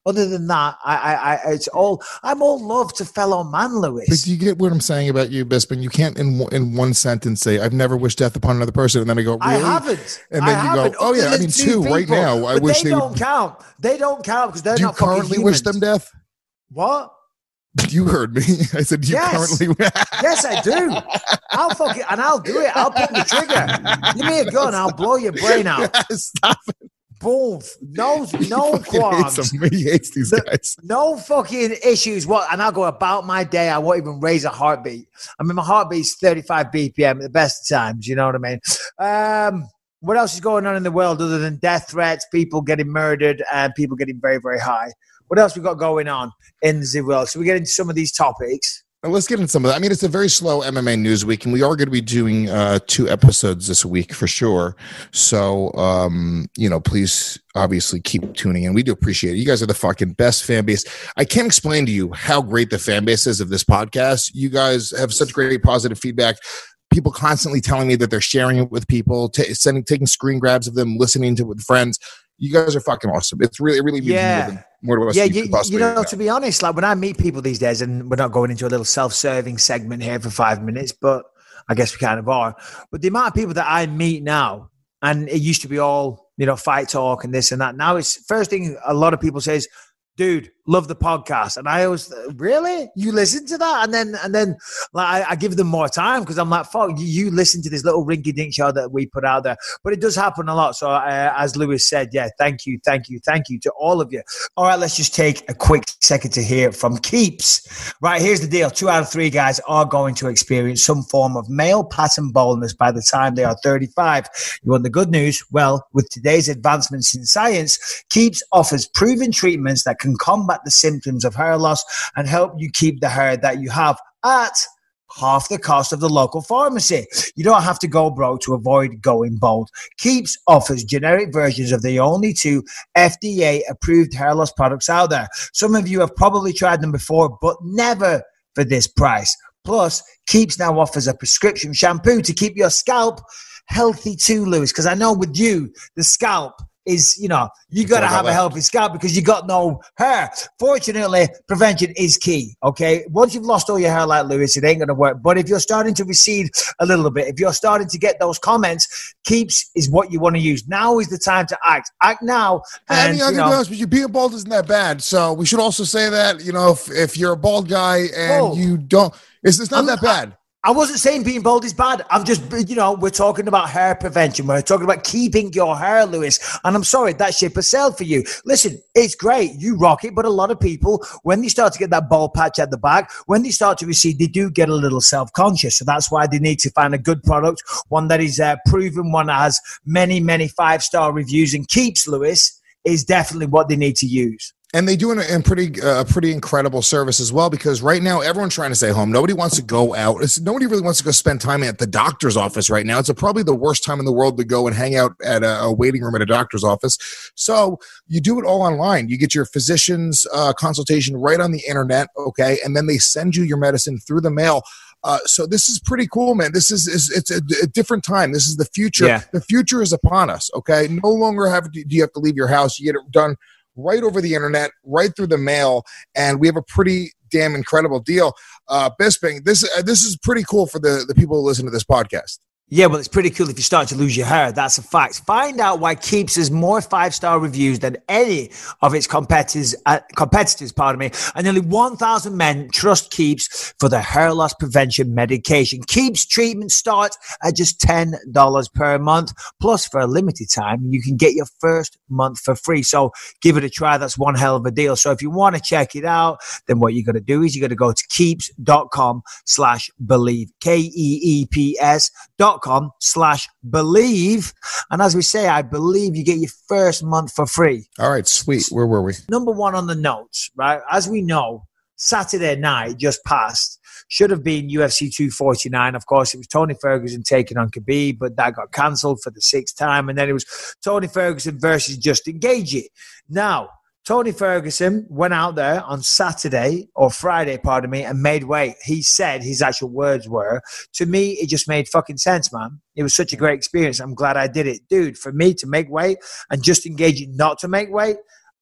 Other than that, I, I, I, it's all. I'm all love to fellow man, Lewis. But do you get what I'm saying about you, Bisping? You can't in in one sentence say, "I've never wished death upon another person," and then I go, "Really?" I haven't. And then I you haven't. go, "Oh yeah, I mean two, two right now. I but wish they, they don't would." count. They don't count because they're do you not fucking currently humans. wish them death? What? You heard me. I said, do you yes. currently? Yes, I do. I'll fuck it, and I'll do it. I'll pull the trigger. Give me a gun. I'll blow your brain out. Stop it. Boom. No, no qualms. Hates him. He hates these guys. No fucking issues. What? And I'll go about my day. I won't even raise a heartbeat. I mean, my heartbeat's thirty-five B P M at the best of times. You know what I mean? Um, what else is going on in the world other than death threats, people getting murdered, and people getting very, very high? What else we got going on in the world? So we get into some of these topics. Well, let's get into some of that. I mean, it's a very slow M M A news week, and we are going to be doing uh, two episodes this week for sure. So, um, you know, please obviously keep tuning in. We do appreciate it. You guys are the fucking best fan base. I can't explain to you how great the fan base is of this podcast. You guys have such great positive feedback. People constantly telling me that they're sharing it with people, t- sending, taking screen grabs of them, listening to it with friends. You guys are fucking awesome. It's really, it really means yeah. more, than, more to us. Yeah, you, you, you know, have. To be honest, like when I meet people these days, and we're not going into a little self-serving segment here for five minutes, but I guess we kind of are. But the amount of people that I meet now, and it used to be all, you know, fight talk and this and that. Now it's first thing a lot of people say is, dude, love the podcast. And I always, really? You listen to that? And then, and then like, I, I give them more time because I'm like, fuck, you, you listen to this little rinky-dink show that we put out there. But it does happen a lot. So uh, as Lewis said, yeah, thank you, thank you, thank you to all of you. All right, let's just take a quick second to hear from Keeps. Right, here's the deal. Two out of three guys are going to experience some form of male pattern baldness by the time they are thirty-five. You want the good news? Well, with today's advancements in science, Keeps offers proven treatments that can combat the symptoms of hair loss and help you keep the hair that you have at half the cost of the local pharmacy. You don't have to go broke to avoid going bald. Keeps offers generic versions of the only two F D A-approved hair loss products out there. Some of you have probably tried them before, but never for this price. Plus, Keeps now offers a prescription shampoo to keep your scalp healthy too, Lewis, because I know with you, the scalp is, you know, you got to have a healthy scalp because you got no hair. Fortunately, prevention is key, okay? Once you've lost all your hair like Lewis, it ain't going to work. But if you're starting to recede a little bit, if you're starting to get those comments, Keeps is what you want to use. Now is the time to act. Act now. And, I mean, I'm you going know, to be honest with you, being bald isn't that bad. So we should also say that, you know, if, if you're a bald guy and oh, you don't, it's, it's not I'm, that bad. I, I wasn't saying being bald is bad. I'm just, you know, we're talking about hair prevention. We're talking about keeping your hair, Lewis. And I'm sorry, that ship has sailed for you. Listen, it's great. You rock it. But a lot of people, when they start to get that bald patch at the back, when they start to recede, they do get a little self-conscious. So that's why they need to find a good product, one that is uh, proven, one that has many, many five-star reviews and Keeps, Lewis, is definitely what they need to use. And they do a in pretty a uh, pretty incredible service as well, because right now everyone's trying to stay home. Nobody wants to go out. It's, nobody really wants to go spend time at the doctor's office right now. It's a, probably the worst time in the world to go and hang out at a, a waiting room at a doctor's office. So you do it all online. You get your physician's uh, consultation right on the internet, okay? And then they send you your medicine through the mail. Uh, so this is pretty cool, man. This is, is it's a, a different time. This is the future. Yeah. The future is upon us, okay? No longer have do you have to leave your house. You get it done right over the internet, right through the mail, and we have a pretty damn incredible deal. Uh, Bisping, this uh, this is pretty cool for the, the people who listen to this podcast. Yeah, well, it's pretty cool if you start to lose your hair. That's a fact. Find out why Keeps has more five-star reviews than any of its competitors, uh, competitors, pardon me, and nearly one thousand men trust Keeps for their hair loss prevention medication. Keeps treatment starts at just ten dollars per month. Plus, for a limited time, you can get your first month for free. So give it a try. That's one hell of a deal. So if you want to check it out, then what you got to do is you got to go to keeps.com slash believe, K E E P S dot com slash believe. And as we say, I believe you get your first month for free. All right, sweet. Where were we? Number one on the notes, right? As we know, Saturday night just passed. Should have been U F C two forty-nine. Of course, it was Tony Ferguson taking on Khabib, but that got cancelled for the sixth time. And then it was Tony Ferguson versus Justin Gaethje. Now, Tony Ferguson went out there on Saturday or Friday, pardon me, and made weight. He said, his actual words were, to me, it just made fucking sense, man. It was such a great experience. I'm glad I did it. Dude, for me to make weight and Justin Gaethje not to make weight,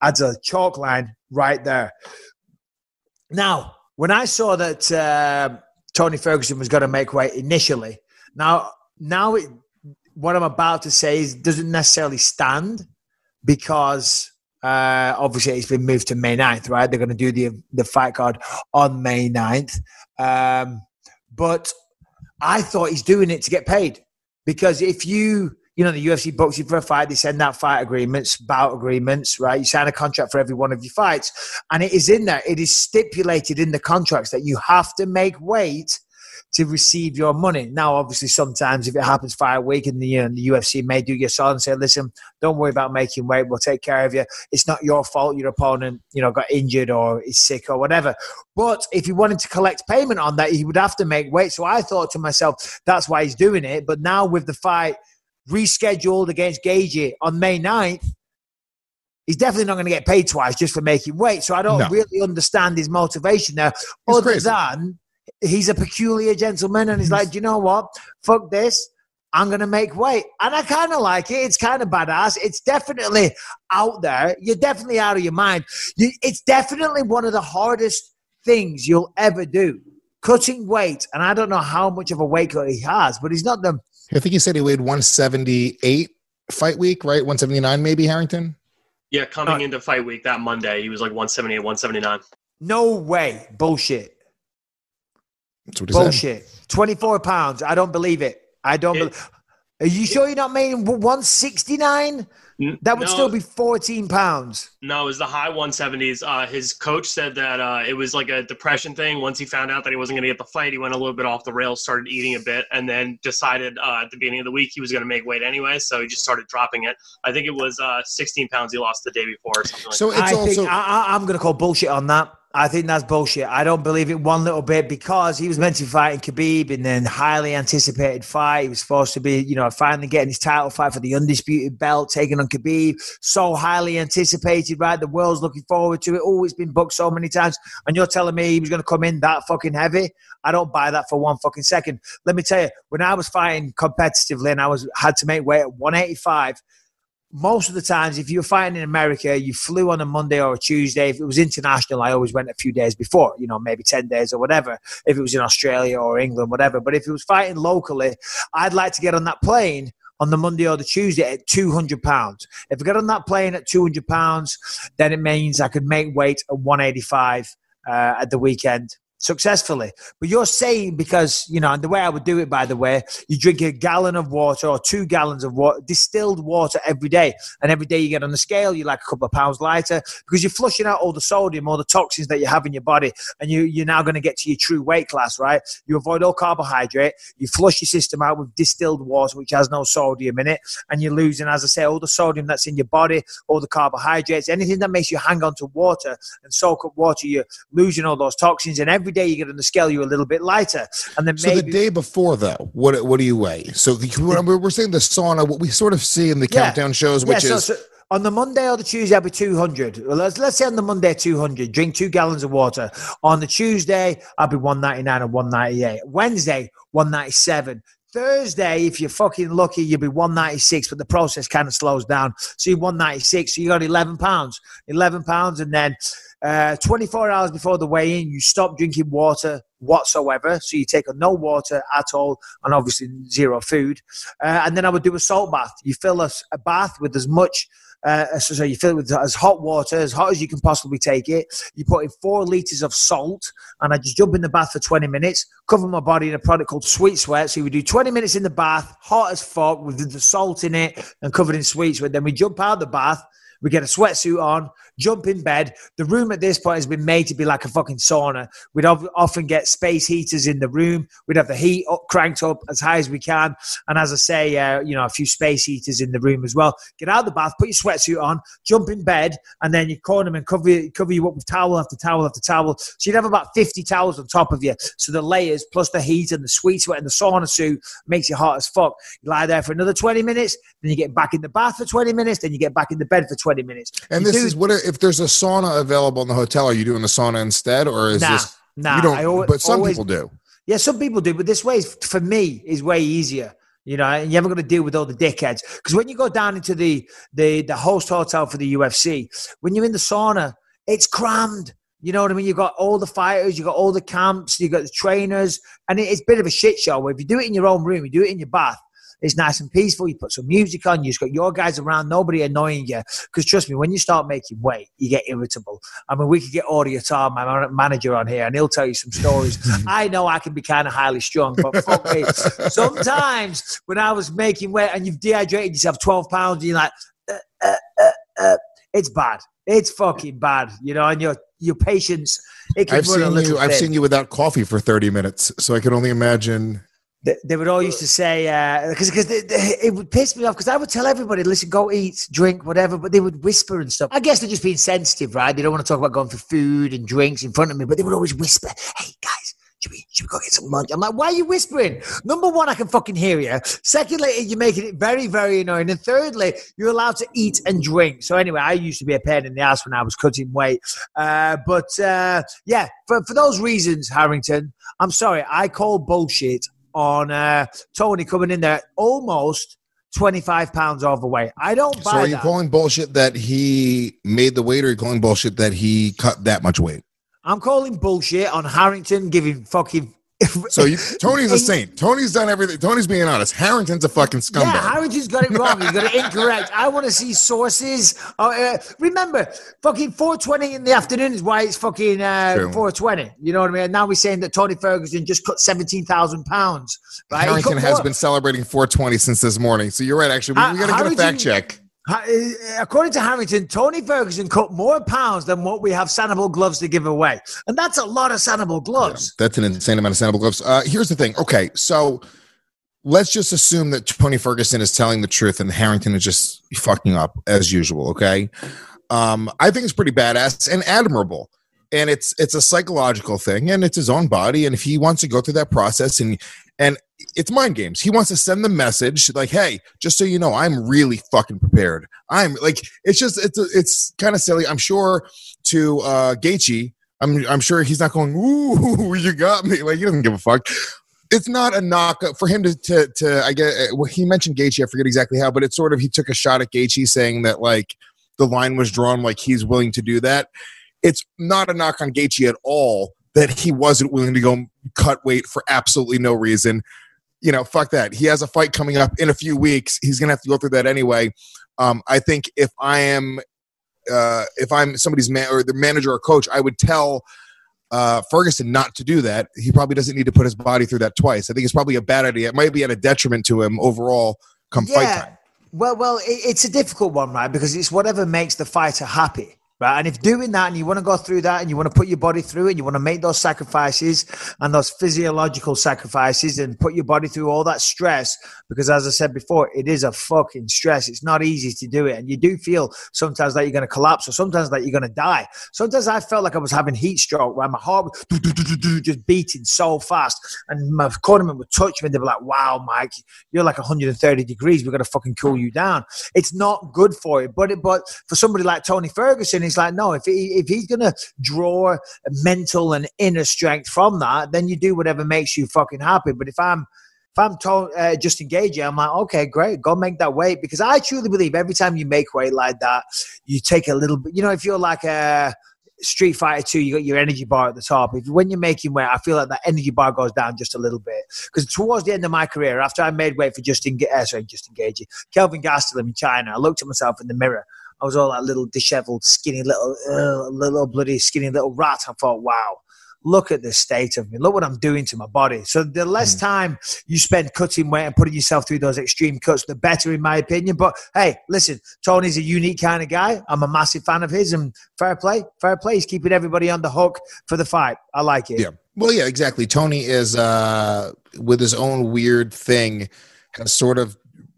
adds a chalk line right there. Now, when I saw that uh, Tony Ferguson was going to make weight initially, now, now it, what I'm about to say is doesn't necessarily stand because uh, obviously it's been moved to May ninth, right? They're going to do the the fight card on May ninth. Um, but I thought he's doing it to get paid because if you, you know, the U F C books you for a fight, they send out fight agreements, bout agreements, right? You sign a contract for every one of your fights. And it is in there. It is stipulated in the contracts that you have to make weight to receive your money. Now, obviously, sometimes if it happens fight week and the, you know, the U F C may do your side and say, listen, don't worry about making weight. We'll take care of you. It's not your fault your opponent, you know, got injured or is sick or whatever. But if he wanted to collect payment on that, he would have to make weight. So I thought to myself, that's why he's doing it. But now with the fight rescheduled against Gaethje on May ninth, he's definitely not going to get paid twice just for making weight. So I don't no. really understand his motivation there. It's other crazy. than he's a peculiar gentleman and he's like, do you know what? Fuck this. I'm going to make weight. And I kind of like it. It's kind of badass. It's definitely out there. You're definitely out of your mind. It's definitely one of the hardest things you'll ever do. Cutting weight. And I don't know how much of a weight cut he has, but he's not the... I think he said he weighed one seventy-eight fight week, right? one seventy-nine maybe, Harrington? Yeah, coming uh, into fight week that Monday, he was like one seventy-eight, one seventy-nine. No way. Bullshit. That's what he Bullshit. said. twenty-four pounds. I don't believe it. I don't it, believe Are you sure you're not making one sixty-nine? That would no, still be fourteen pounds. No, it was the high one seventies. Uh, his coach said that uh, it was like a depression thing. Once he found out that he wasn't going to get the fight, he went a little bit off the rails, started eating a bit, and then decided uh, at the beginning of the week he was going to make weight anyway, so he just started dropping it. I think it was uh, sixteen pounds he lost the day before or something like so that. It's I also- think I, I'm going to call bullshit on that. I think that's bullshit. I don't believe it one little bit because he was meant to be fighting Khabib in a highly anticipated fight. He was supposed to be, you know, finally getting his title fight for the undisputed belt, taking on Khabib. So highly anticipated, right? The world's looking forward to it. Oh, it's been booked so many times. And you're telling me he was going to come in that fucking heavy? I don't buy that for one fucking second. Let me tell you, when I was fighting competitively and I was had to make weight at one eighty-five, most of the times, if you were fighting in America, you flew on a Monday or a Tuesday. If it was international, I always went a few days before, you know, maybe ten days or whatever, if it was in Australia or England, whatever. But if it was fighting locally, I'd like to get on that plane on the Monday or the Tuesday at two hundred pounds. If I get on that plane at two hundred pounds, then it means I could make weight at one eighty-five uh, at the weekend. Successfully. But you're saying because, you know, and the way I would do it, by the way, you drink a gallon of water or two gallons of water, distilled water every day. And every day you get on the scale, you're like a couple of pounds lighter because you're flushing out all the sodium, all the toxins that you have in your body. And you, you're now going to get to your true weight class, right? You avoid all carbohydrate. You flush your system out with distilled water, which has no sodium in it. And you're losing, as I say, all the sodium that's in your body, all the carbohydrates, anything that makes you hang on to water and soak up water, you're losing all those toxins. And every day you get on the scale, you're a little bit lighter. And then so maybe- the day before, though, what what do you weigh? So the, we're saying the sauna, what we sort of see in the yeah. countdown shows, which yeah, so, is so on the Monday or the Tuesday, I'll be two hundred. Well, let's let's say on the Monday two hundred, drink two gallons of water. On the Tuesday, I'll be one ninety-nine or one ninety-eight. Wednesday, one ninety-seven. Thursday, if you're fucking lucky, you'll be one ninety-six, but the process kind of slows down. So you're one ninety-six, so you got eleven pounds. eleven pounds, and then uh, twenty-four hours before the weigh-in, you stop drinking water whatsoever. So you take on no water at all, and obviously zero food. Uh, and then I would do a salt bath. You fill a, a bath with as much Uh, so, so you fill it with as hot water, as hot as you can possibly take it. You put in four litres of salt, and I just jump in the bath for twenty minutes, cover my body in a product called Sweet Sweat. So we do twenty minutes in the bath, hot as fuck, with the salt in it and covered in Sweet Sweat. Then we jump out of the bath. We get a sweatsuit on, jump in bed. The room at this point has been made to be like a fucking sauna. We'd often get space heaters in the room. We'd have the heat up, cranked up as high as we can. And as I say, uh, you know, a few space heaters in the room as well. Get out of the bath, put your sweatsuit on, jump in bed, and then you corner them and cover, cover you up with towel after towel after towel. So you'd have about fifty towels on top of you. So the layers plus the heat and the Sweet Sweat and the sauna suit makes you hot as fuck. You lie there for another twenty minutes, then you get back in the bath for twenty minutes, then you get back in the bed for twenty minutes. And you this do, is what if there's a sauna available in the hotel? Are you doing the sauna instead, or is nah, this? Nah, you don't. I always, but some always, people do. Yeah, some people do. But this way, is, for me, is way easier You know, and you haven't got to deal with all the dickheads. Because when you go down into the, the the host hotel for the U F C, when you're in the sauna, it's crammed. You know what I mean? You've got all the fighters, you've got all the camps, you've got the trainers, and it's a bit of a shit show. Where if you do it in your own room, you do it in your bath, it's nice and peaceful. You put some music on. You've got your guys around, nobody annoying you. Because trust me, when you start making weight, you get irritable. I mean, we could get Audio Tom, my manager, on here, and he'll tell you some stories. I know I can be kind of highly strung, but fuck me. Sometimes when I was making weight and you've dehydrated yourself twelve pounds, and you're like, uh, uh, uh, uh, it's bad. It's fucking bad, you know, and your your patience. It can I've run seen a little you. I've thin. seen you without coffee for thirty minutes, so I can only imagine. They, they would all used to say, because uh, because it would piss me off, because I would tell everybody, listen, go eat, drink, whatever, but they would whisper and stuff. I guess they're just being sensitive, right? They don't want to talk about going for food and drinks in front of me, but they would always whisper, hey, guys, should we, should we go get some lunch? I'm like, why are you whispering? Number one, I can fucking hear you. Secondly, you're making it very, very annoying. And thirdly, you're allowed to eat and drink. So anyway, I used to be a pain in the ass when I was cutting weight. Uh, but uh, yeah, for, for those reasons, Harrington, I'm sorry, I call bullshit on uh, Tony coming in there almost twenty-five pounds overweight. I don't buy that. So are you that. calling bullshit that he made the weight, or are you calling bullshit that he cut that much weight? I'm calling bullshit on Harrington giving fucking... So you, Tony's a saint. Tony's done everything. Tony's being honest. Harrington's a fucking scumbag. Yeah, Harrington's got it wrong. He's got it incorrect. I want to see sources. Uh, uh, remember, fucking four twenty in the afternoon is why it's fucking uh, four twenty. You know what I mean? And now we're saying that Tony Ferguson just cut seventeen thousand pounds. Right? Harrington has been celebrating four twenty since this morning. So you're right, actually. We, we got to get a fact check. According to Harrington, Tony Ferguson cut more pounds than what we have Sanibel gloves to give away. And that's a lot of Sanibel gloves. Yeah, that's an insane amount of Sanibel gloves. Uh, here's the thing. Okay, so let's just assume that Tony Ferguson is telling the truth and Harrington is just fucking up as usual, okay? Um, I think it's pretty badass and admirable. And it's it's a psychological thing, and it's his own body. And if he wants to go through that process, and and it's mind games, he wants to send the message like, "Hey, just so you know, I'm really fucking prepared." I'm like, it's just it's it's kind of silly. I'm sure to uh, Gaethje, I'm I'm sure he's not going, "Ooh, you got me." Like, he doesn't give a fuck. It's not a knock for him to to to. I get well, he mentioned Gaethje. I forget exactly how, but it's sort of he took a shot at Gaethje, saying that like the line was drawn, like he's willing to do that. It's not a knock on Gaethje at all that he wasn't willing to go cut weight for absolutely no reason. You know, fuck that. He has a fight coming up in a few weeks. He's going to have to go through that anyway. Um, I think if I am, uh, if I'm somebody's man or the manager or coach, I would tell uh, Ferguson not to do that. He probably doesn't need to put his body through that twice. I think it's probably a bad idea. It might be at a detriment to him overall come yeah. fight time. Well, well, it, it's a difficult one, right? Because it's whatever makes the fighter happy. Right? And if doing that and you want to go through that and you want to put your body through it, you want to make those sacrifices and those physiological sacrifices and put your body through all that stress, because as I said before, it is a fucking stress. It's not easy to do it. And you do feel sometimes that you're going to collapse, or sometimes that you're going to die. Sometimes I felt like I was having heat stroke where my heart was just beating so fast and my cornerman would touch me and they'd be like, wow, Mike, you're like one hundred thirty degrees. We're going to fucking cool you down. It's not good for you. But, it, but for somebody like Tony Ferguson, it's like, no, if he, if he's going to draw mental and inner strength from that, then you do whatever makes you fucking happy. But if I'm if I'm told, uh, Justin Gaethje, I'm like, okay, great, go make that weight. Because I truly believe every time you make weight like that, you take a little bit, you know, if you're like a Street Fighter two, you got your energy bar at the top. If when you're making weight, I feel like that energy bar goes down just a little bit. Because towards the end of my career, after I made weight for Justin, uh, sorry, Justin Gaethje, Kelvin Gastelum in China, I looked at myself in the mirror. I was all that little disheveled, skinny little, uh, little bloody skinny little rat. I thought, wow, look at the state of me. Look what I'm doing to my body. So the less mm. time you spend cutting weight and putting yourself through those extreme cuts, the better, in my opinion. But hey, listen, Tony's a unique kind of guy. I'm a massive fan of his, and fair play, fair play. He's keeping everybody on the hook for the fight. I like it. Yeah. Well, yeah, exactly. Tony is, uh, with his own weird thing, has sort of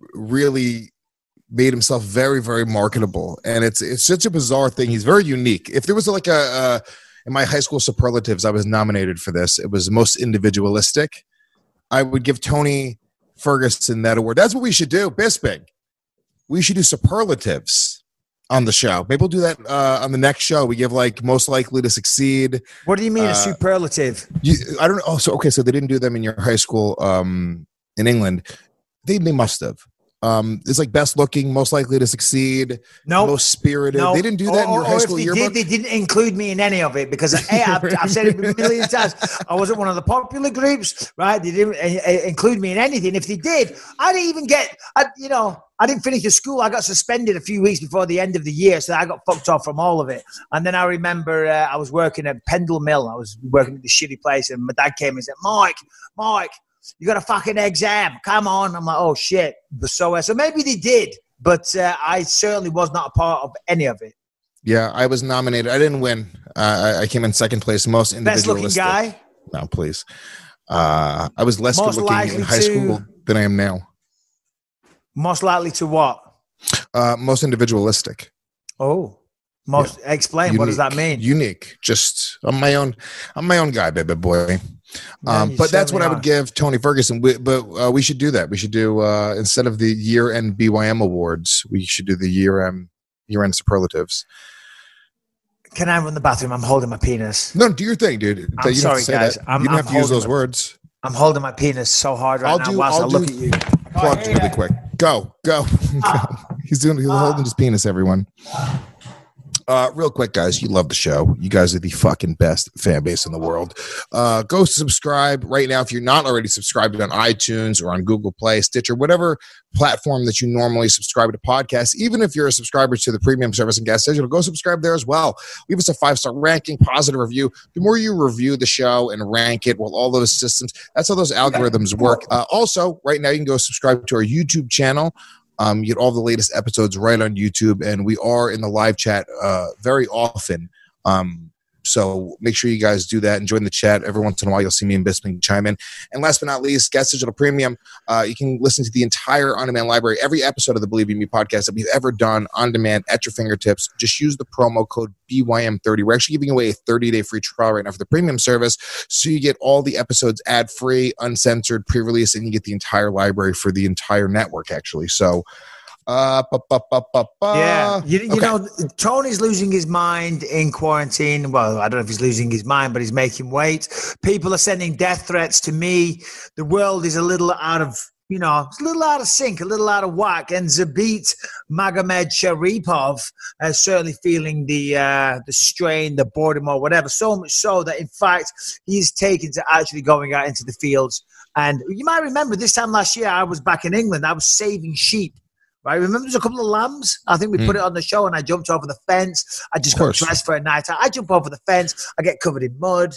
really made himself very, very marketable. And it's it's such a bizarre thing. He's very unique. If there was like a, uh, in my high school superlatives, I was nominated for this. It was most individualistic. I would give Tony Ferguson that award. That's what we should do. Bisping. We should do superlatives on the show. Maybe we'll do that uh, on the next show. We give like most likely to succeed. What do you mean uh, a superlative? You, I don't know. Oh, so, okay. So they didn't do them in your high school um, in England. They they must have. Um, it's like best looking, most likely to succeed, no, most spirited. No. They didn't do that or, in your high school they yearbook. Did, they didn't include me in any of it because hey, I've, I've said it a million times. I wasn't one of the popular groups, right? They didn't uh, include me in anything. If they did, I didn't even get. I, you know, I didn't finish the school. I got suspended a few weeks before the end of the year, so I got fucked off from all of it. And then I remember uh, I was working at Pendle Mill. I was working at the shitty place, and my dad came and said, "Mike, Mike, you got a fucking exam. Come on." I'm like, oh, shit. So, uh, so maybe they did, but uh, I certainly was not a part of any of it. Yeah, I was nominated. I didn't win. Uh, I, I came in second place, most individualistic. Best looking guy? No, please. Uh, I was less good looking in high to, school than I am now. Most likely to what? Uh, most individualistic. Oh. Most yeah. Explain. Unique, what does that mean? Unique. Just I'm my own. I'm my own guy, baby boy. Um, Man, but that's what are. I would give Tony Ferguson. We, but uh, we should do that. We should do uh, instead of the year-end B Y M awards, we should do the year-end year-end superlatives. Can I run the bathroom? I'm holding my penis. No, do your thing, dude. I'm you sorry, guys. That. I'm, you don't I'm have to use those my, words. I'm holding my penis so hard right I'll now. Do, whilst I'll I look do, at you. Plugs really quick. Go, go. Uh, he's doing. He's uh, holding his penis. Everyone. Uh, real quick, guys, you love the show. You guys are the fucking best fan base in the world. Uh, go subscribe right now if you're not already subscribed on iTunes or on Google Play, Stitcher, whatever platform that you normally subscribe to podcasts. Even if you're a subscriber to the premium service in Gas Digital, go subscribe there as well. Leave us a five-star ranking, positive review. The more you review the show and rank it with all those systems, that's how those algorithms work. Uh, also, right now, you can go subscribe to our YouTube channel. Um, you get all the latest episodes right on YouTube, and we are in the live chat uh, very often. Um, so make sure you guys do that and join the chat. Every once in a while, you'll see me and Bisping chime in. And last but not least, Gas Digital Premium. Uh, you can listen to the entire on-demand library, every episode of the Believe in Me podcast that we've ever done on demand at your fingertips. Just use the promo code B Y M thirty. We're actually giving away a thirty-day free trial right now for the premium service, so you get all the episodes ad-free, uncensored, pre-release, and you get the entire library for the entire network, actually. So, Uh, ba, ba, ba, ba, ba. Yeah, you, you okay. know, Tony's losing his mind in quarantine. Well, I don't know if he's losing his mind, but he's making weight. People are sending death threats to me. The world is a little out of, you know, it's a little out of sync, a little out of whack. And Zabit Magomed Sharipov is certainly feeling the uh, the strain, the boredom, or whatever. So much so that, in fact, he's taken to actually going out into the fields. And you might remember this time last year, I was back in England. I was saving sheep. Right, remember there's a couple of lambs? I think we mm. put it on the show, and I jumped over the fence. I just got dressed for a night out. I jump over the fence. I get covered in mud.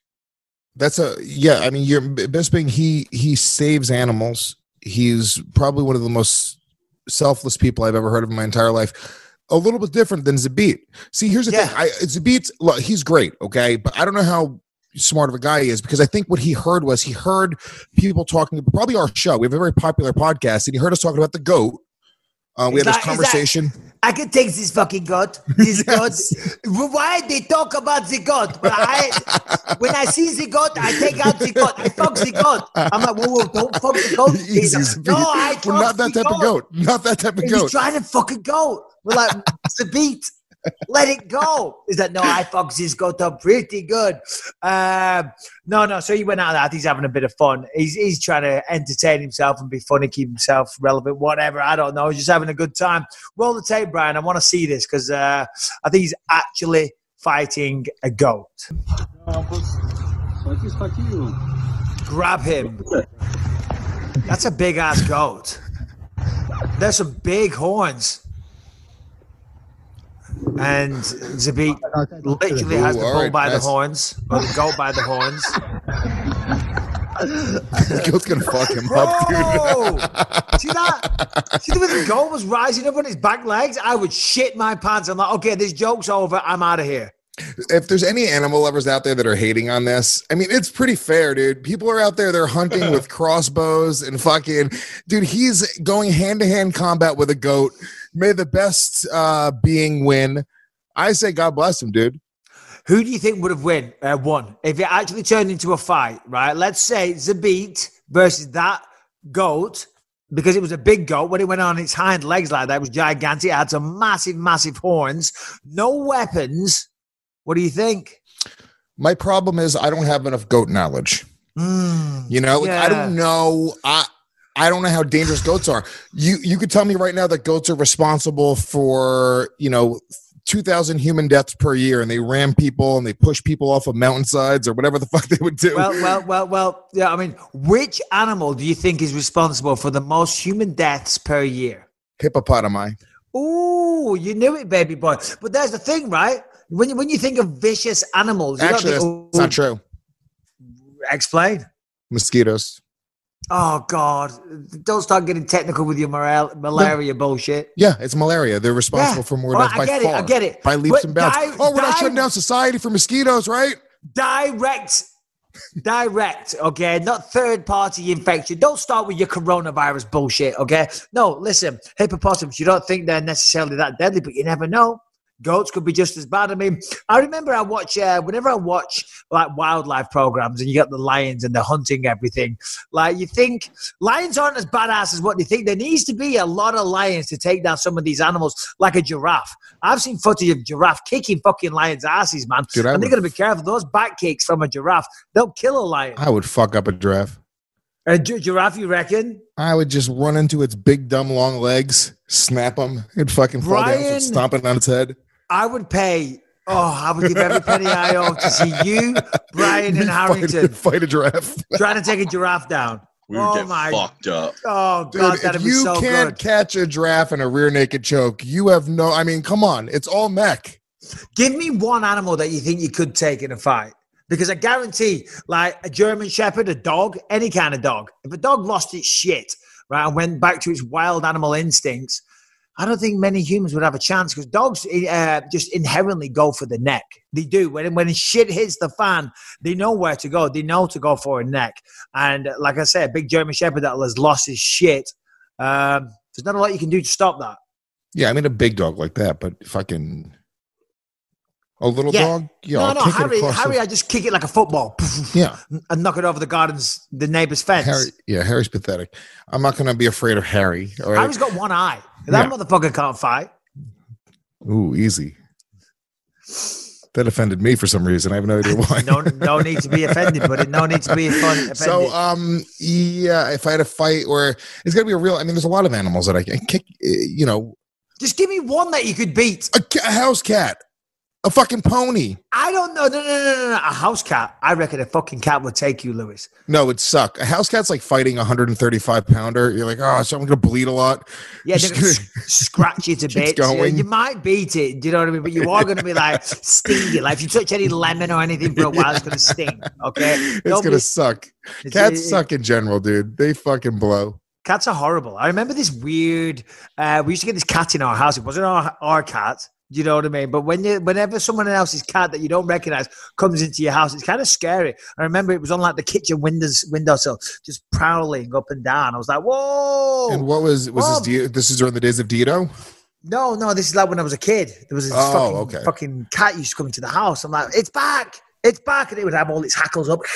That's a yeah. I mean, you're Bisping. He he saves animals. He's probably one of the most selfless people I've ever heard of in my entire life. A little bit different than Zabit. See, here's the yeah. thing. I, Zabit, look, he's great, okay, but I don't know how smart of a guy he is, because I think what he heard was he heard people talking, probably our show. We have a very popular podcast, and he heard us talking about the goat. Uh, we had this conversation. That, I can take this fucking goat. This yes. goat. Why they talk about the goat? But I, when I see the goat, I take out the goat. I fuck the goat. I'm like, whoa, whoa, don't fuck the goat. Easy, no, I well, not that type goat. of goat. Not that type of He's goat. He's trying to fuck a goat. We're like, it's a beat. Let it go. Is that no? I fucks this goat up pretty good. Um, no, no. So he went out of that. He's having a bit of fun. He's he's trying to entertain himself and be funny, keep himself relevant, whatever. I don't know. He's just having a good time. Roll the tape, Brian. I want to see this because uh, I think he's actually fighting a goat. Grab him. That's a big ass goat. There's some big horns. And Zabit literally has the bull right, by nice. the horns, or the goat by the horns. The goat's gonna fuck him Bro, up, dude. See that? See the way the goat was rising up on his back legs? I would shit my pants. I'm like, okay, this joke's over. I'm out of here. If there's any animal lovers out there that are hating on this, I mean, it's pretty fair, dude. People are out there, they're hunting with crossbows and fucking, dude, he's going hand-to-hand combat with a goat. May the best uh, being win. I say God bless him, dude. Who do you think would have win, uh, won if it actually turned into a fight, right? Let's say Zabit versus that goat, because it was a big goat. When it went on its hind legs like that, it was gigantic. It had some massive, massive horns. No weapons. What do you think? My problem is I don't have enough goat knowledge. Mm, you know, like, yeah. I don't know. I I don't know how dangerous goats are. You you could tell me right now that goats are responsible for, you know, two thousand human deaths per year, and they ram people and they push people off of mountainsides or whatever the fuck they would do. Well, well, well, well, yeah, I mean, which animal do you think is responsible for the most human deaths per year? Hippopotami. Ooh, you knew it, baby boy. But there's the thing, right? When you, when you think of vicious animals, you actually, don't think, that's not true. Explain. Mosquitoes. Oh, God. Don't start getting technical with your mal- malaria no. bullshit. Yeah, it's malaria. They're responsible yeah. for more well, deaths I by get far. it. I get it. By leaps but and bounds. Di- oh, we're di- not shutting down society for mosquitoes, right? Direct. Direct, okay? Not third-party infection. Don't start with your coronavirus bullshit, okay? No, listen, hippopotamus, you don't think they're necessarily that deadly, but you never know. Goats could be just as bad. I mean, I remember I watch, uh, whenever I watch like wildlife programs and you got the lions and they're hunting everything, like you think lions aren't as badass as what you think. There needs to be a lot of lions to take down some of these animals, like a giraffe. I've seen footage of giraffe kicking fucking lions' asses, man. Dude, and they're going to be careful. Those back kicks from a giraffe, they'll kill a lion. I would fuck up a giraffe. A gi- giraffe, you reckon? I would just run into its big, dumb, long legs, snap them, it'd fucking fall Brian, down, so stomping on its head. I would pay, oh, I would give every penny I own to see you, Brian, and Harrington fight, fight a giraffe. trying to take a giraffe down. We would oh get my. fucked up. Oh, God, Dude, that'd if be you so can't good. catch a giraffe in a rear naked choke, you have no, I mean, come on. It's all mech. Give me one animal that you think you could take in a fight. Because I guarantee, like a German Shepherd, a dog, any kind of dog, if a dog lost its shit, right, and went back to its wild animal instincts, I don't think many humans would have a chance because dogs uh, just inherently go for the neck. They do. When when shit hits the fan, they know where to go. They know to go for a neck. And like I said, a big German Shepherd that has lost his shit, um, there's not a lot you can do to stop that. Yeah, I mean a big dog like that, but fucking a little yeah. dog? Yeah, no, I'll no, kick Harry, it across Harry the... I just kick it like a football. Yeah. And knock it over the garden's, the neighbor's fence. Harry, yeah, Harry's pathetic. I'm not going to be afraid of Harry. All right? Harry's got one eye. That yeah. motherfucker can't fight. Ooh, easy. That offended me for some reason. I have no idea why. no, no need to be offended, but no need to be fun, offended. So, um, yeah, if I had a fight where it's got to be a real, I mean, there's a lot of animals that I can kick, you know. Just give me one that you could beat. A, a house cat. A fucking pony. I don't know. No, no, no, no, no. A house cat. I reckon a fucking cat would take you, Lewis. No, it'd suck. A house cat's like fighting a one hundred thirty-five pounder. You're like, oh, so I'm going to bleed a lot. Yeah, they're going to scratch you to bits. You, know, you might beat it. Do you know what I mean? But you are going to be like stinging. Like if you touch any lemon or anything for a while, it's going to sting. Okay? It's going to suck. Cats it, suck in general, dude. They fucking blow. Cats are horrible. I remember this weird, uh, we used to get this cat in our house. It wasn't our, our cat. You know what I mean? But when you, whenever someone else's cat that you don't recognize comes into your house, it's kind of scary. I remember it was on like the kitchen windows, windowsill, just prowling up and down. I was like, whoa. And what was, was this, Dio, this is during the days of Dido? No, no, this is like when I was a kid. There was this oh, fucking, okay. fucking cat used to come into the house. I'm like, it's back. It's back. And it would have all its hackles up.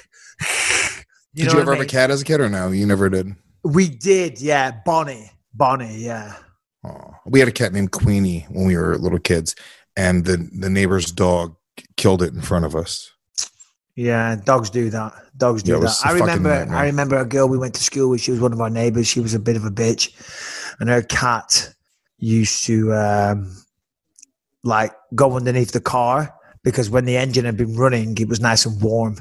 you did you ever I mean? have a cat as a kid or no? You never did? We did, yeah. Bonnie. Bonnie, yeah. Oh, we had a cat named Queenie when we were little kids, and the, the neighbor's dog killed it in front of us. Yeah, dogs do that. Dogs do yeah, that. I remember I remember a girl we went to school with. She was one of our neighbors. She was a bit of a bitch. And her cat used to um, like go underneath the car because when the engine had been running, it was nice and warm.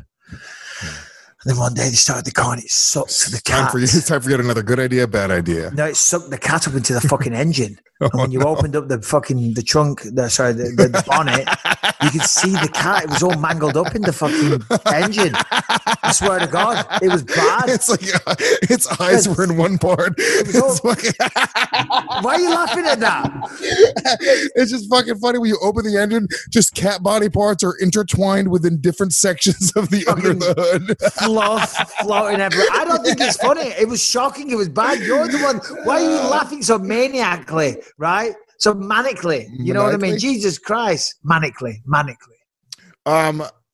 And then one day they started the car and it sucked it's the cat. Time for you, it's time for yet another good idea, bad idea. No, it sucked the cat up into the fucking engine. oh, and when you no. opened up the fucking, the trunk, the, sorry, the, the, the bonnet, you could see the cat. It was all mangled up in the fucking engine. I swear to God, it was bad. It's like, uh, its eyes were in one part. All, fucking... Why are you laughing at that? It's just fucking funny when you open the engine, just cat body parts are intertwined within different sections of the fucking under the hood. Fluff floating everywhere. I don't think it's funny. It was shocking. It was bad. You're the one. Why are you laughing so maniacally, right? So manically. You know manically? What I mean? Jesus Christ. Manically. Manically. Um,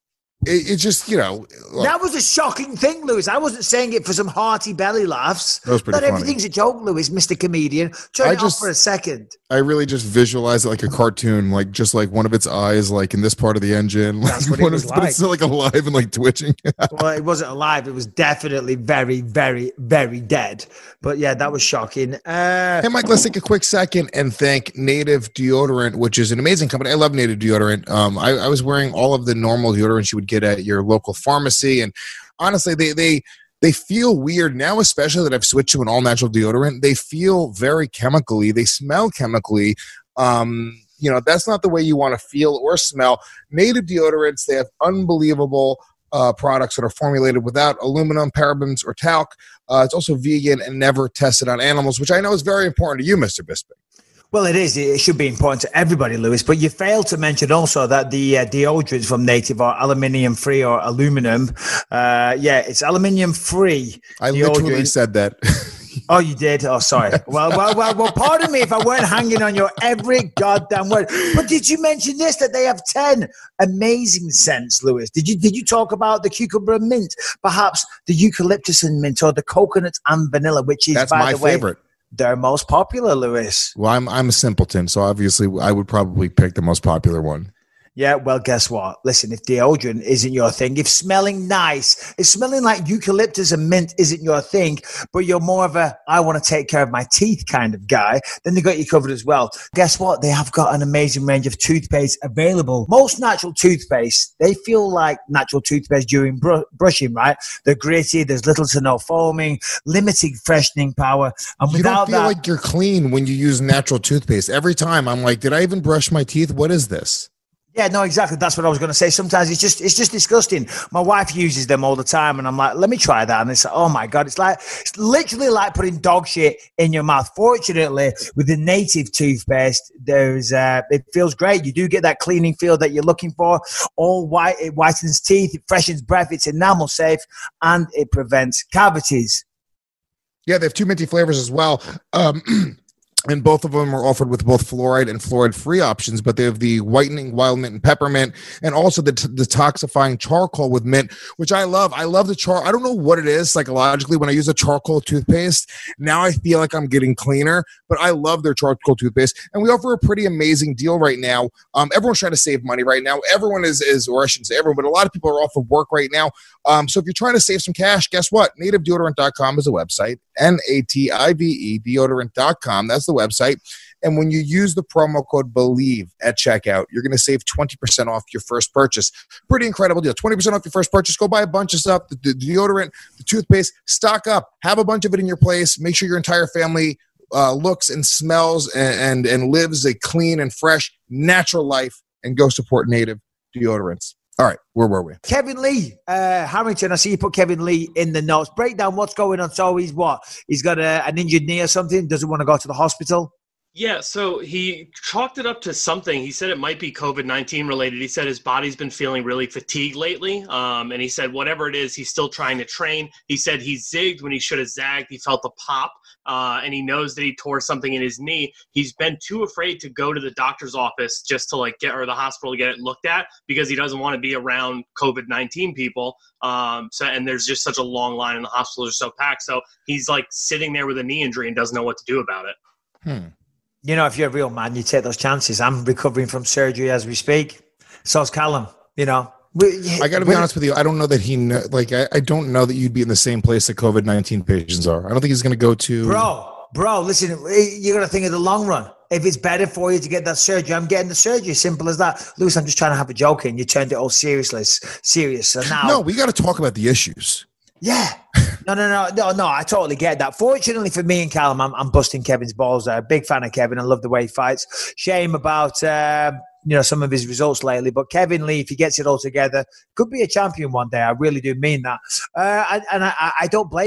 it, it just, you know. Look, that was a shocking thing, Lewis. I wasn't saying it for some hearty belly laughs. That was pretty Not funny. Everything's a joke, Lewis, Mister Comedian. Turn I it just, off for a second. I really just visualize it like a cartoon, like just like one of its eyes, like in this part of the engine. Like That's what it was of, like. But it's still like alive and like twitching. Well, it wasn't alive. It was definitely very, very, very dead. But yeah, that was shocking. Uh, hey, Mike, let's take a quick second and thank Native Deodorant, which is an amazing company. I love Native Deodorant. Um, I, I was wearing all of the normal deodorants you would get at your local pharmacy, and honestly, they they they feel weird now, especially that I've switched to an all natural deodorant. They feel very chemically. They smell chemically. Um, you know, that's not the way you want to feel or smell. Native deodorants, they have unbelievable uh, products that are formulated without aluminum, parabens, or talc. Uh, it's also vegan and never tested on animals, which I know is very important to you, Mister Bisping. Well, it is. It should be important to everybody, Lewis. But you failed to mention also that the uh, deodorants from Native are aluminium free or aluminum. Uh, yeah, it's aluminium free. I literally said that. Oh, you did? Oh, sorry. Well, well, well, well, pardon me if I weren't hanging on your every goddamn word. But did you mention this, that they have ten amazing scents, Lewis? Did you did you talk about the cucumber and mint? Perhaps the eucalyptus and mint, or the coconut and vanilla, which is, That's by my the way, favorite. They're most popular, Lewis. Well, I'm I'm a simpleton, so obviously I would probably pick the most popular one. Yeah, well, guess what? Listen, if deodorant isn't your thing, if smelling nice, if smelling like eucalyptus and mint isn't your thing, but you're more of a, I want to take care of my teeth kind of guy, then they got you covered as well. Guess what? They have got an amazing range of toothpaste available. Most natural toothpaste, they feel like natural toothpaste during br- brushing, right? They're gritty, there's little to no foaming, limited freshening power. And you without don't feel that, like you're clean when you use natural toothpaste. Every time I'm like, did I even brush my teeth? What is this? Yeah, no, exactly. That's what I was going to say. Sometimes it's just it's just disgusting. My wife uses them all the time, and I'm like, let me try that. And it's like, oh my God, it's like it's literally like putting dog shit in your mouth. Fortunately, with the Native toothpaste, there's uh, it feels great. You do get that cleaning feel that you're looking for. All white, it whitens teeth, it freshens breath, it's enamel safe, and it prevents cavities. Yeah, they have two minty flavors as well. Um, And both of them are offered with both fluoride and fluoride-free options, but they have the whitening wild mint and peppermint, and also the t- detoxifying charcoal with mint, which I love. I love the char. I don't know what it is psychologically when I use a charcoal toothpaste. Now I feel like I'm getting cleaner, but I love their charcoal toothpaste, and we offer a pretty amazing deal right now. Um, everyone's trying to save money right now. Everyone is, is, or I shouldn't say everyone, but a lot of people are off of work right now. Um, so if you're trying to save some cash, guess what? native deodorant dot com is a website. N A T I V E deodorant dot com. That's the website. And when you use the promo code BELIEVE at checkout, you're going to save twenty percent off your first purchase. Pretty incredible deal. twenty percent off your first purchase. Go buy a bunch of stuff, the, the deodorant, the toothpaste, stock up, have a bunch of it in your place. Make sure your entire family uh, looks and smells and, and, and lives a clean and fresh, natural life, and go support Native Deodorants. All right, where were we? Kevin Lee, uh, Harrington, I see you put Kevin Lee in the notes. Break down what's going on. So he's what? He's got a, an injured knee or something, doesn't want to go to the hospital? Yeah, so he chalked it up to something. He said it might be COVID nineteen related. He said his body's been feeling really fatigued lately. Um, and he said whatever it is, he's still trying to train. He said he zigged when he should have zagged. He felt a pop, uh, and he knows that he tore something in his knee. He's been too afraid to go to the doctor's office just to like get, or the hospital to get it looked at, because he doesn't want to be around COVID nineteen people. Um, so, and there's just such a long line, and the hospitals are so packed. So he's like sitting there with a knee injury and doesn't know what to do about it. Hmm. You know, if you're a real man, you take those chances. I'm recovering from surgery as we speak. So's Callum, you know. We, I got to be honest with you. I don't know that he, know, like, I, I don't know that you'd be in the same place that COVID nineteen patients are. I don't think he's going to go to. Bro, bro, listen, you're going to think of the long run. If it's better for you to get that surgery, I'm getting the surgery. Simple as that. Lewis, I'm just trying to have a joke and you turned it all seriously, serious. So now. No, we got to talk about the issues. Yeah. No, no, no, no, no. I totally get that. Fortunately for me and Callum, I'm, I'm busting Kevin's balls there. Big fan of Kevin. I love the way he fights. Shame about, uh, you know, some of his results lately. But Kevin Lee, if he gets it all together, could be a champion one day. I really do mean that. Uh, and and I, I don't blame him.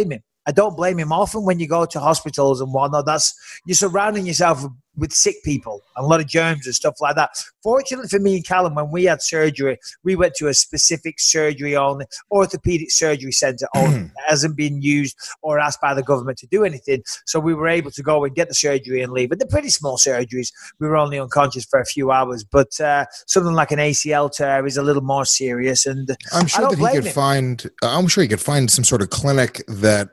I don't blame him. Often when you go to hospitals and whatnot, that's you're surrounding yourself with sick people and a lot of germs and stuff like that. Fortunately for me and Callum, when we had surgery, we went to a specific surgery only, orthopedic surgery centre only. It hasn't been used or asked by the government to do anything. So we were able to go and get the surgery and leave. But they're pretty small surgeries. We were only unconscious for a few hours. But uh, something like an A C L tear is a little more serious. And I'm sure that he could him. find, I'm sure he could find some sort of clinic that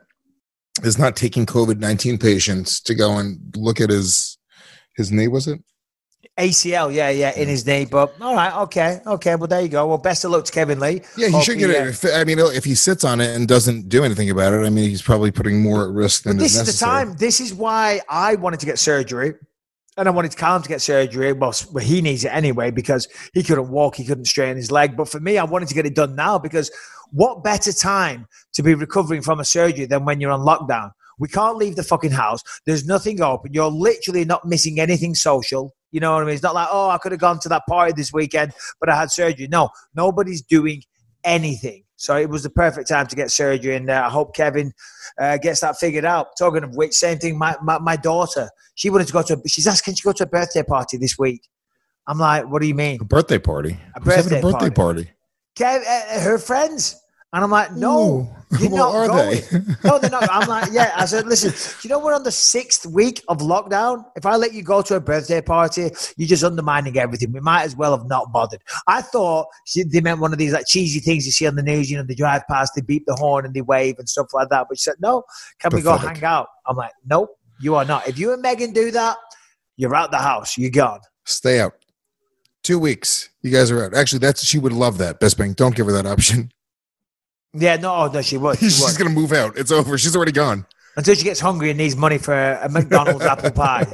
is not taking COVID nineteen patients to go and look at his his knee, was it? A C L, yeah, yeah, in his knee. But all right, okay, okay. Well, there you go. Well, best of luck to Kevin Lee. Yeah, he Hope should get he, it. If, I mean, if he sits on it and doesn't do anything about it, I mean, he's probably putting more at risk than this is necessary. the time. This is why I wanted to get surgery. And I wanted Callum to get surgery. Well, he needs it anyway because he couldn't walk. He couldn't straighten his leg. But for me, I wanted to get it done now because what better time to be recovering from a surgery than when you're on lockdown? We can't leave the fucking house. There's nothing open. You're literally not missing anything social. You know what I mean? It's not like, oh, I could have gone to that party this weekend, but I had surgery. No, nobody's doing anything. So it was the perfect time to get surgery, and uh, I hope Kevin uh, gets that figured out. Talking of which, same thing, my, my, my daughter, she wanted to go to, a, she's asking to go to a birthday party this week. I'm like, what do you mean? A birthday party? A birthday, a birthday party? party. Kev, uh, her friends. And I'm like, no, you're what not are going. they? No, they're not. I'm like, yeah. I said, listen, you know, we're on the sixth week of lockdown. If I let you go to a birthday party, you're just undermining everything. We might as well have not bothered. I thought she, they meant one of these like cheesy things you see on the news. You know, they drive past, they beep the horn and they wave and stuff like that. But she said, no, can Pathetic. we go hang out? I'm like, nope, you are not. If you and Megan do that, you're out the house. You're gone. Stay out. Two weeks. You guys are out. Actually, that's she would love that. Best Bank, don't give her that option. Yeah, no, no, she would. She She's going to move out. It's over. She's already gone. Until she gets hungry and needs money for a McDonald's apple pie.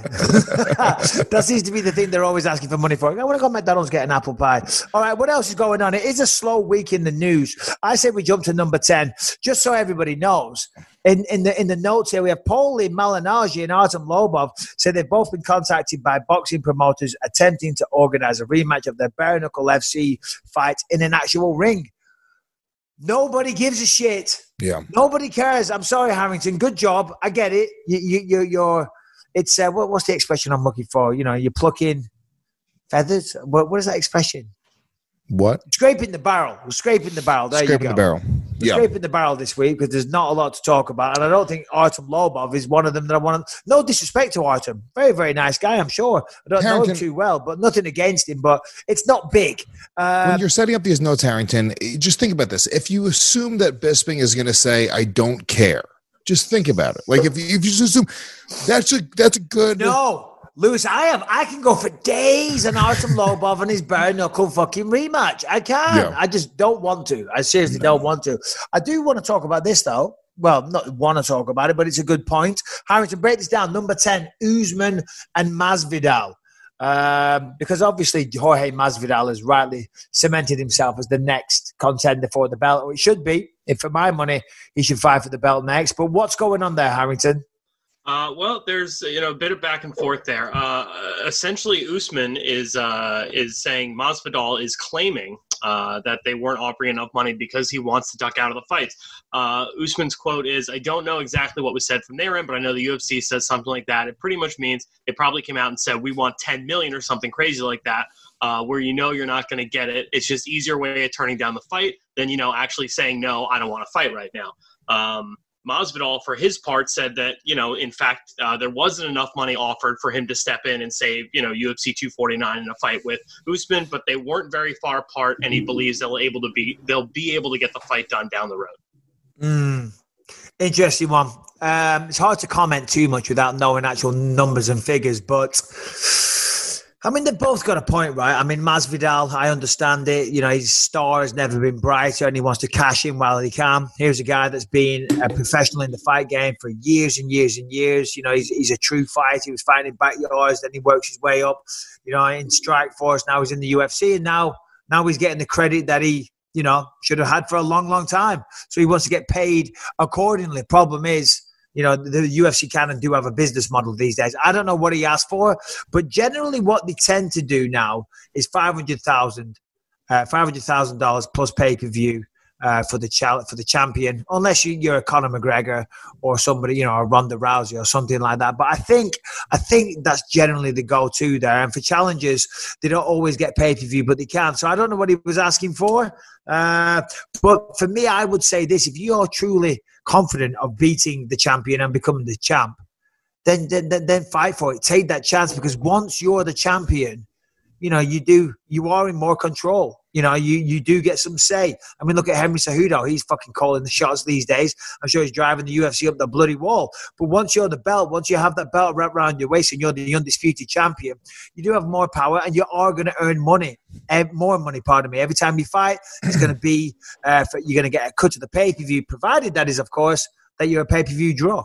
That seems to be the thing they're always asking for money for. I want to go to McDonald's, get an apple pie. All right, what else is going on? It is a slow week in the news. I say we jump to number ten, just so everybody knows. In, in, the, in the notes here, we have Paulie Malignaggi and Artem Lobov say they've both been contacted by boxing promoters attempting to organize a rematch of their bare knuckle F C fight in an actual ring. Nobody gives a shit. Yeah. Nobody cares. I'm sorry, Harrington. Good job. I get it. You, you, you, you're. It's uh, what, what's the expression I'm looking for? You know, you're plucking feathers. What, what is that expression? What? Scraping the barrel. We're scraping the barrel. There scraping you go. the barrel. We're yeah. Scraping the barrel this week because there's not a lot to talk about, and I don't think Artem Lobov is one of them that I want to. No disrespect to Artem, very very nice guy. I'm sure. I don't Harrington, know him too well, but nothing against him. But it's not big. Um, when you're setting up these notes, Harrington, just think about this. If you assume that Bisping is going to say, "I don't care," just think about it. Like if you, if you just assume that's a that's a good no. Lewis, I have. I can go for days on Artem Lobov and his bare knuckle fucking rematch. I can. Yeah. I just don't want to. I seriously no. don't want to. I do want to talk about this though. Well, not want to talk about it, but it's a good point. Harrington, break this down. Number ten, Usman and Masvidal. Um, because obviously Jorge Masvidal has rightly cemented himself as the next contender for the belt. Or it should be. If for my money, he should fight for the belt next. But what's going on there, Harrington? Uh, well, there's you know a bit of back and forth there. Uh, essentially, Usman is uh, is saying Masvidal is claiming uh, that they weren't offering enough money because he wants to duck out of the fights. Uh, Usman's quote is, "I don't know exactly what was said from their end, but I know the U F C says something like that. It pretty much means they probably came out and said we want ten million or something crazy like that." Uh, where you know you're not going to get it. It's just easier way of turning down the fight than you know actually saying no, I don't want to fight right now. Um, Masvidal, for his part, said that, you know, in fact, uh, there wasn't enough money offered for him to step in and say, you know, U F C two forty-nine in a fight with Usman, but they weren't very far apart, and he believes they'll able to be they'll be able to get the fight done down the road. Mm. Interesting one. Um, it's hard to comment too much without knowing actual numbers and figures, but I mean, they've both got a point, right? I mean, Masvidal, I understand it. You know, his star has never been brighter and he wants to cash in while he can. Here's a guy that's been a professional in the fight game for years and years and years. You know, he's, he's a true fighter. He was fighting in backyards, then he works his way up, you know, in Strikeforce. Now he's in the U F C, and now, now he's getting the credit that he, you know, should have had for a long, long time. So he wants to get paid accordingly. Problem is, you know, the U F C can and do have a business model these days. I don't know what he asked for, but generally what they tend to do now is five hundred thousand dollars uh, five hundred thousand dollars plus pay-per-view uh, for the challenge for the champion, unless you, you're a Conor McGregor or somebody, you know, a Ronda Rousey or something like that. But I think I think that's generally the go-to there. And for challenges, they don't always get pay-per-view, but they can. So I don't know what he was asking for. Uh, but for me, I would say this: if you are truly confident of beating the champion and becoming the champ, then then then, then fight for it. Take that chance, because once you're the champion, you know, you do, you are in more control. You know, you, you do get some say. I mean, look at Henry Cejudo. He's fucking calling the shots these days. I'm sure he's driving the U F C up the bloody wall. But once you're the belt, once you have that belt wrapped around your waist and you're the undisputed champion, you do have more power and you are going to earn money, uh, more money, pardon me. Every time you fight, it's going to be, uh, for, you're going to get a cut to the pay-per-view, provided that is, of course, that you're a pay-per-view draw.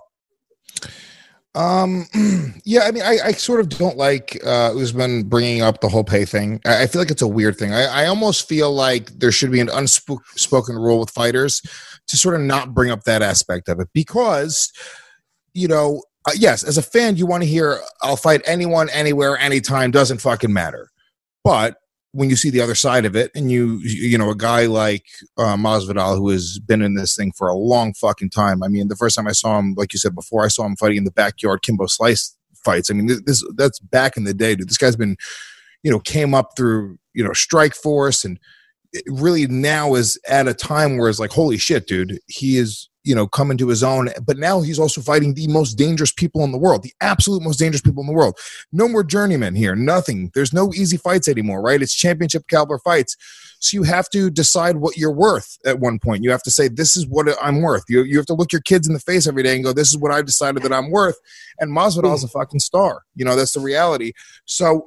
Um, yeah, I mean, I, I sort of don't like uh, Usman bringing up the whole pay thing. I, I feel like it's a weird thing. I, I almost feel like there should be an unspoken rule with fighters to sort of not bring up that aspect of it, because, you know, uh, yes, as a fan, you want to hear, I'll fight anyone, anywhere, anytime, doesn't fucking matter. But when you see the other side of it, and you, you know, a guy like uh, Masvidal, who has been in this thing for a long fucking time. I mean, the first time I saw him, like you said before, I saw him fighting in the backyard Kimbo Slice fights. I mean, this, this that's back in the day, dude. This guy's been, you know, came up through, you know, Strike Force, and it really now is at a time where it's like, holy shit, dude, he is, you know, coming to his own. But now he's also fighting the most dangerous people in the world, the absolute most dangerous people in the world. No more journeymen here, nothing. There's no easy fights anymore, right? It's championship caliber fights. So you have to decide what you're worth at one point. You have to say, this is what I'm worth. You, you have to look your kids in the face every day and go, this is what I've decided that I'm worth. And Masvidal is a fucking star. You know, that's the reality. So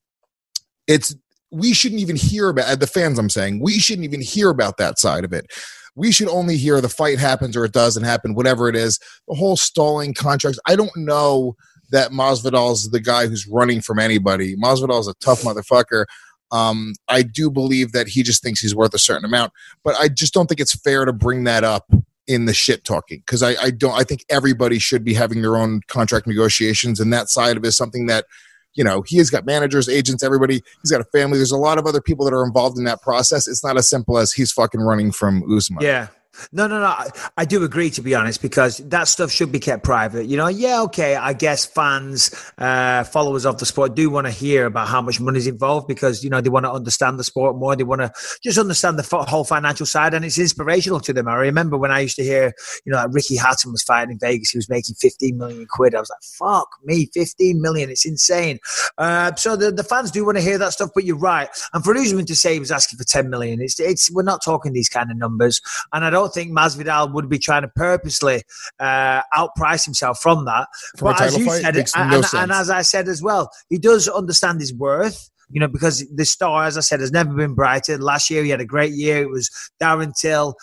it's, we shouldn't even hear about, the fans I'm saying, we shouldn't even hear about that side of it. We should only hear the fight happens or it doesn't happen, whatever it is. The whole stalling contracts. I don't know that Masvidal's the guy who's running from anybody. Masvidal's a tough motherfucker. Um, I do believe that he just thinks he's worth a certain amount, but I just don't think it's fair to bring that up in the shit talking, because I, I don't. I think everybody should be having their own contract negotiations, and that side of it is something that, you know, he has got managers, agents, everybody. He's got a family. There's a lot of other people that are involved in that process. It's not as simple as he's fucking running from Usman. Yeah. No, no, no. I, I do agree, to be honest, because that stuff should be kept private. You know, yeah, okay, I guess fans, uh, followers of the sport do want to hear about how much money is involved, because, you know, they want to understand the sport more. They want to just understand the f- whole financial side, and it's inspirational to them. I remember when I used to hear, you know, that Ricky Hatton was fighting in Vegas. He was making fifteen million quid. I was like, fuck me, fifteen million. It's insane. Uh, so the, the fans do want to hear that stuff, but you're right. And for Usman to say he was asking for ten million, it's, it's, we're not talking these kind of numbers. And I don't think Masvidal would be trying to purposely uh, outprice himself from that. From but a as you fight, said, makes and, no and, sense. and as I said as well, he does understand his worth. You know, because the star, as I said, has never been brighter. Last year, he had a great year. It was Darren Till,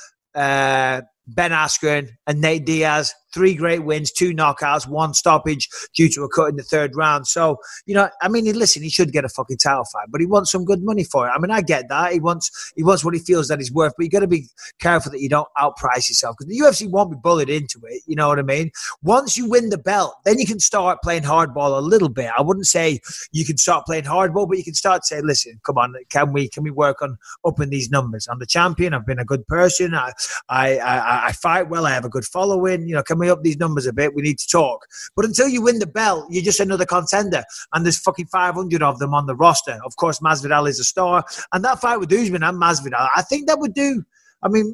uh, Ben Askren, and Nate Diaz. Three great wins, two knockouts, one stoppage due to a cut in the third round. So, you know, I mean, listen, he should get a fucking title fight, but he wants some good money for it. I mean, I get that. He wants he wants what he feels that he's worth, but you got to be careful that you don't outprice yourself, because the U F C won't be bullied into it. You know what I mean? Once you win the belt, then you can start playing hardball a little bit. I wouldn't say you can start playing hardball, but you can start to say, listen, come on, can we can we work on upping these numbers? I'm the champion. I've been a good person. I I I, I fight well. I have a good following. You know, can we up these numbers a bit? We need to talk. But until you win the belt, you're just another contender, and there's fucking five hundred of them on the roster. Of course, Masvidal is a star, and that fight with Usman and Masvidal, I think that would do. I mean,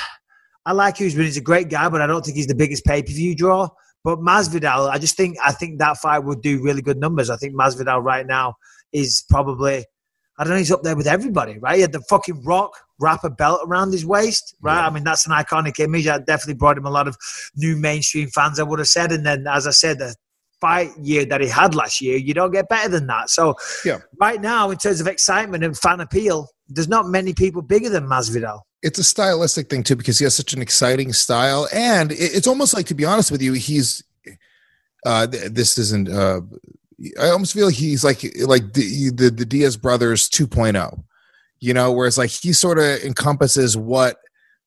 I like Usman. He's a great guy, but I don't think he's the biggest pay-per-view draw. But Masvidal, I just think I think that fight would do really good numbers. I think Masvidal right now is probably, I don't know, he's up there with everybody, right? He had the fucking Rock wrap a belt around his waist, right? Yeah. I mean, that's an iconic image. That definitely brought him a lot of new mainstream fans, I would have said. And then, as I said, the fight year that he had last year, you don't get better than that. So yeah. Right now, in terms of excitement and fan appeal, there's not many people bigger than Masvidal. It's a stylistic thing, too, because he has such an exciting style. And it's almost like, to be honest with you, he's uh, – this isn't uh, – I almost feel like he's like like the, the, the Diaz brothers two point oh. You know, where it's like he sort of encompasses what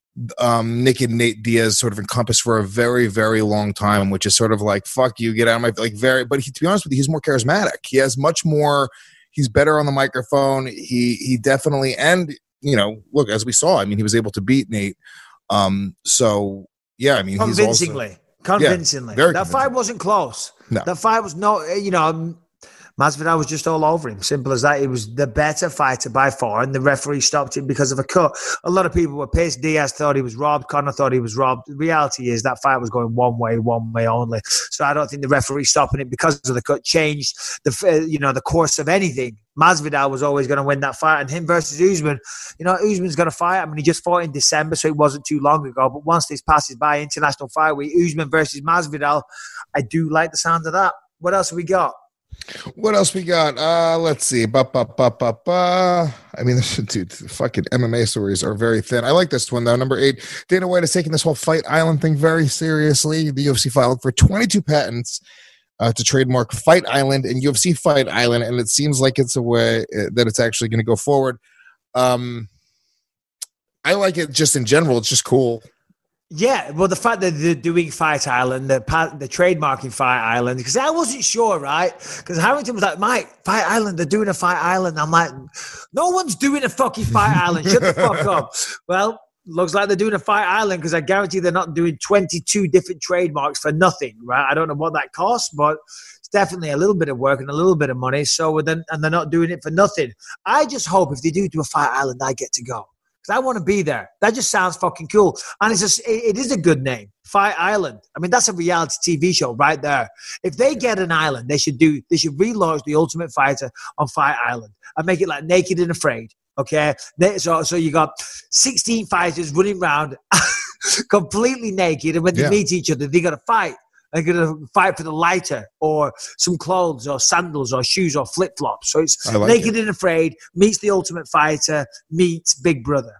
um, Nick and Nate Diaz sort of encompassed for a very, very long time, which is sort of like, fuck you, get out of my, like very, but he, to be honest with you, he's more charismatic. He has much more, he's better on the microphone. He, he definitely, and you know, look, as we saw, I mean, he was able to beat Nate. Um, so yeah, I mean, convincingly, he's also, convincingly, yeah, that fight wasn't close. No, that fight was no, you know, Masvidal was just all over him. Simple as that. He was the better fighter by far, and the referee stopped him because of a cut. A lot of people were pissed. Diaz thought he was robbed. Conor thought he was robbed. The reality is that fight was going one way, one way only. So I don't think the referee stopping it because of the cut changed the, you know, the course of anything. Masvidal was always going to win that fight, and him versus Usman, you know, Usman's going to fight. I mean, he just fought in December, so it wasn't too long ago. But once this passes by, International Fight Week, Usman versus Masvidal, I do like the sound of that. What else have we got? What else we got? Uh, let's see. Ba, ba, ba, ba, ba. I mean, dude, the fucking M M A stories are very thin. I like this one, though. Number eight, Dana White is taking this whole Fight Island thing very seriously. The U F C filed for twenty-two patents uh, to trademark Fight Island and U F C Fight Island, and it seems like it's a way uh, that it's actually going to go forward. Um, I like it just in general. It's just cool. Yeah, well, the fact that they're doing Fight Island, the the trademarking Fight Island, because I wasn't sure, right? Because Harrington was like, Mike, Fight Island, they're doing a Fight Island. I'm like, no one's doing a fucking Fight Island. Shut the fuck up. Well, looks like they're doing a Fight Island because I guarantee they're not doing twenty-two different trademarks for nothing, right? I don't know what that costs, but it's definitely a little bit of work and a little bit of money. So then, and they're not doing it for nothing. I just hope if they do do a Fight Island, I get to go. I want to be there. That just sounds fucking cool. And it's just, it, it is a good name. Fight Island. I mean, that's a reality T V show right there. If they get an island, they should do, they should relaunch The Ultimate Fighter on Fight Island and make it like Naked and Afraid. Okay. So, so you got sixteen fighters running around completely naked. And when they yeah. meet each other, they got to fight. They're going to fight for the lighter or some clothes or sandals or shoes or flip-flops. So it's like Naked it. and Afraid meets The Ultimate Fighter meets Big Brother.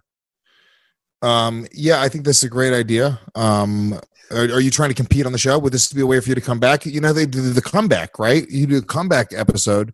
Um, yeah, I think this is a great idea. Um, are, are you trying to compete on the show? Would this be a way for you to come back? You know, they do the comeback, right? You do a comeback episode.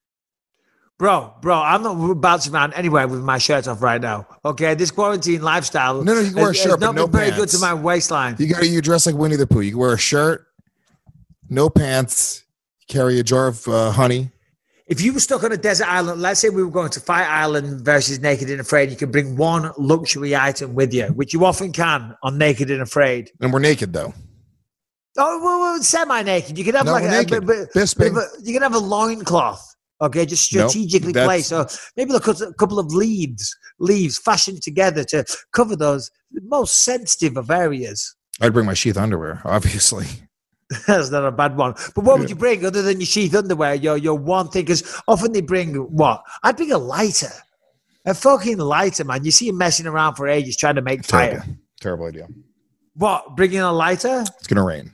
Bro, bro, I'm not bouncing around anywhere with my shirt off right now. Okay, this quarantine lifestyle. No, no, you can wear a shirt, but not no been very pants. good to my waistline. You got you dress like Winnie the Pooh. You can wear a shirt, no pants, carry a jar of uh, honey. If you were stuck on a desert island, let's say we were going to Fight Island versus Naked and Afraid, you could bring one luxury item with you, which you often can on Naked and Afraid. And we're naked though. Oh, well, well semi-naked. You could have no, like a, naked. a, a, a, a you can have a loincloth. Okay, just strategically nope, placed. So maybe look at a couple of leaves, leaves fashioned together to cover those most sensitive of areas. I'd bring my sheath underwear, obviously. That's not a bad one. But what would you bring other than your sheath underwear? Your your one thing, because often they bring what? I'd bring a lighter, a fucking lighter, man. You see him messing around for ages trying to make Terrible. fire. Terrible idea. What? Bringing a lighter? It's gonna rain.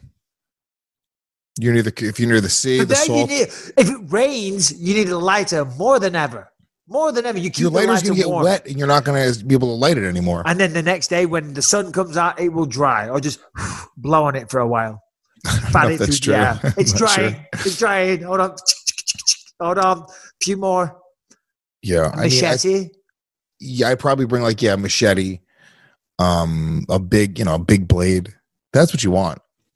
You're near the if you're near the sea, but the salt. Need, if it rains, you need a lighter more than ever. More than ever. You keep your lighter's the lighter gonna get warm. wet, and you're not gonna be able to light it anymore. And then the next day, when the sun comes out, it will dry, or just blow on it for a while. Fan it that's through, true. Yeah, it's drying. Sure. It's drying. Hold on. Hold on. A few more. Yeah, a machete. I mean, I, yeah, I'd probably bring like yeah, a machete, um, a big you know a big blade. That's what you want.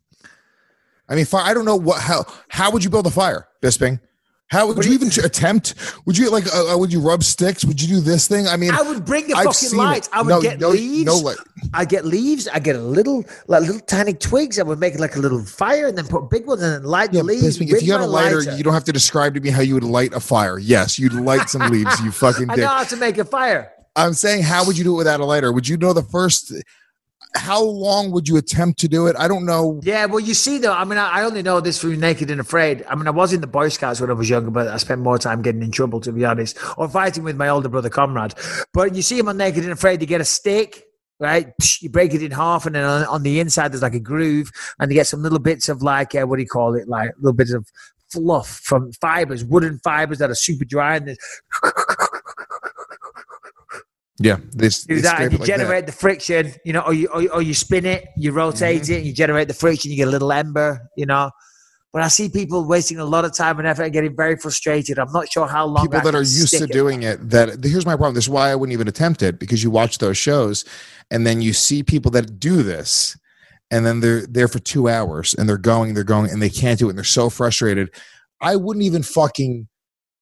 I mean, I don't know what how how would you build a fire, Bisping? How would you, you even attempt? Would you like? Uh, would you rub sticks? Would you do this thing? I mean, I would bring the I've fucking lights. I would no, get no, leaves. No light. I get leaves. I get a little, like little tiny twigs. I would make it like a little fire, and then put big ones, and then light yeah, the leaves. Bisping, if you got a lighter, lighter, you don't have to describe to me how you would light a fire. Yes, you'd light some leaves. You fucking. I dick. know how to make a fire. I'm saying, how would you do it without a lighter? Would you know the first? How long would you attempt to do it? I don't know. Yeah, well, you see, though, I mean, I only know this through Naked and Afraid. I mean, I was in the Boy Scouts when I was younger, but I spent more time getting in trouble, to be honest, or fighting with my older brother, Conrad. But you see him on Naked and Afraid, you get a stick, right? You break it in half, and then on, on the inside, there's like a groove, and you get some little bits of like, uh, what do you call it? Like little bits of fluff from fibers, wooden fibers that are super dry, and Yeah, this do that, and you like generate that. the friction, you know, or you or, or you spin it, you rotate mm-hmm. it, and you generate the friction. You get a little ember, you know. But I see people wasting a lot of time and effort and getting very frustrated. I'm not sure how long people that are used to it. doing it. That here's my problem. This is why I wouldn't even attempt it, because you watch those shows, and then you see people that do this, and then they're there for two hours, and they're going, they're going, and they can't do it, and they're so frustrated. I wouldn't even fucking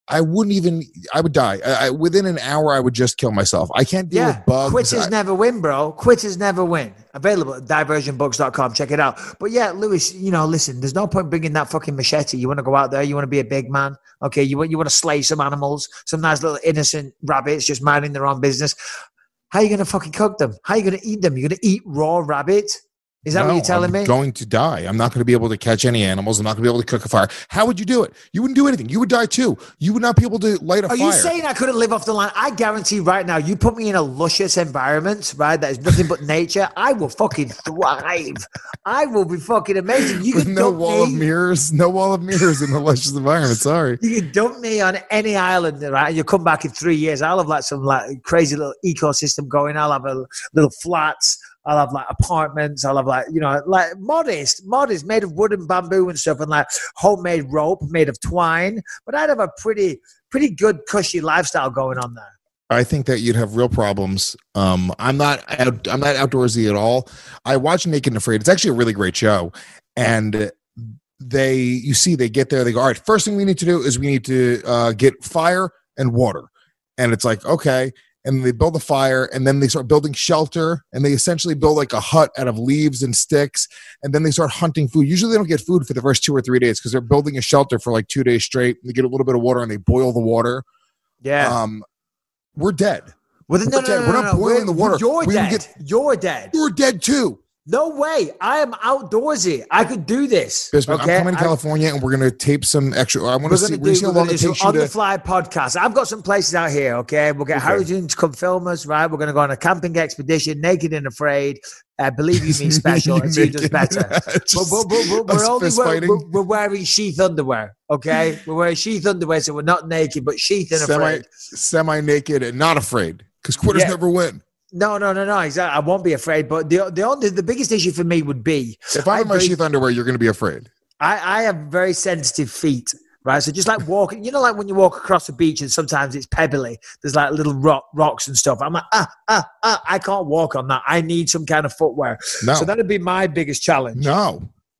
I wouldn't even. I would die I, I, within an hour. I would just kill myself. I can't deal yeah, with bugs. Quitters I, never win, bro. Quitters never win. Available at diversion books dot com. Check it out. But yeah, Lewis, you know, listen. There's no point bringing that fucking machete. You want to go out there. You want to be a big man. Okay. You want you want to slay some animals, some nice little innocent rabbits just minding their own business. How are you gonna fucking cook them? How are you gonna eat them? You're gonna eat raw rabbit? Is that no, what you're telling I'm me? I'm going to die. I'm not going to be able to catch any animals. I'm not going to be able to cook a fire. How would you do it? You wouldn't do anything. You would die too. You would not be able to light a Are fire. Are you saying I couldn't live off the land? I guarantee right now, you put me in a luscious environment, right? That is nothing but nature. I will fucking thrive. I will be fucking amazing. You With can no dump wall me. of mirrors. No wall of mirrors in a luscious environment. Sorry. You can dump me on any island, right? You'll come back in three years. I'll have like some like crazy little ecosystem going. I'll have a little flats. I'll have like apartments. I'll have like, you know, like modest, modest, made of wood and bamboo and stuff, and like homemade rope made of twine. But I'd have a pretty, pretty good cushy lifestyle going on there. I think that you'd have real problems. Um, I'm not, out, I'm not outdoorsy at all. I watch Naked and Afraid. It's actually a really great show, and they, you see, they get there. They go, all right. First thing we need to do is we need to uh, get fire and water, and it's like, okay. And they build a fire, and then they start building shelter, and they essentially build like a hut out of leaves and sticks, and then they start hunting food. Usually they don't get food for the first two or three days because they're building a shelter for like two days straight. They get a little bit of water, and they boil the water. Yeah. Um, we're dead. Well, we're no, no, dead. no, We're no, not no. boiling We're, the water. You're we dead. Get, you're dead. You're dead too. No way. I am outdoorsy. I could do this. Bismarck, okay? I'm coming to I, California, and we're going to tape some extra. I want to see, do, see how long it takes you on to. the fly podcast. I've got some places out here. Okay, we'll get okay. Harrison to come film us. Right, we're going to go on a camping expedition, naked and afraid. Uh, believe you me, special. And she does better. but, but, but, but we're only we're, we're, we're wearing sheath underwear. Okay, we're wearing sheath underwear, so we're not naked, but sheath and semi, afraid. Semi-naked and not afraid, because quitters yeah. never win. No, no, no, no. Exactly. I won't be afraid. But the the only the biggest issue for me would be if I'm in my sheath underwear, you're going to be afraid. I, I have very sensitive feet, right? So just like walking, you know, like when you walk across the beach and sometimes it's pebbly. There's like little rock rocks and stuff. I'm like, ah, ah, ah. I can't walk on that. I need some kind of footwear. No. So that'd be my biggest challenge. No.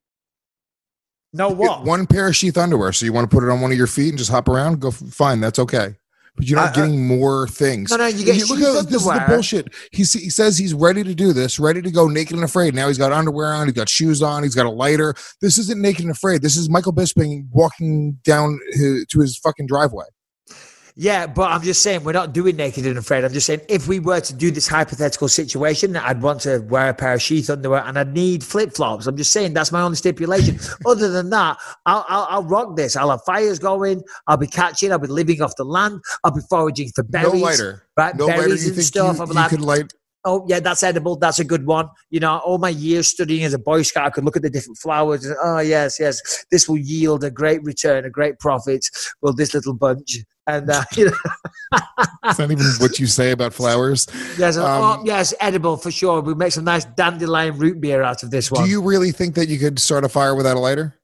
No what? Get one pair of sheath underwear. So you want to put it on one of your feet and just hop around? Go fine. That's okay. But you're not uh, getting more things. No, no, you get you look at this is the bullshit. He's, he says he's ready to do this, ready to go naked and afraid. Now he's got underwear on, he's got shoes on, he's got a lighter. This isn't naked and afraid. This is Michael Bisping walking down his, to his fucking driveway. Yeah, but I'm just saying we're not doing naked and afraid. I'm just saying if we were to do this hypothetical situation, I'd want to wear a pair of sheath underwear and I'd need flip-flops. I'm just saying that's my only stipulation. Other than that, I'll, I'll, I'll rock this. I'll have fires going. I'll be catching. I'll be living off the land. I'll be foraging for berries. No lighter. Right? No berries lighter. You and think stuff. you, I'm you like, could light... Oh, yeah, that's edible. That's a good one. You know, all my years studying as a Boy Scout, I could look at the different flowers. And, oh, yes, yes. This will yield a great return, a great profit. Well, this little bunch. And, uh, you know. It's not even what you say about flowers. Yes, um, oh, yes, edible for sure. We'll make some nice dandelion root beer out of this one. Do you really think that you could start a fire without a lighter?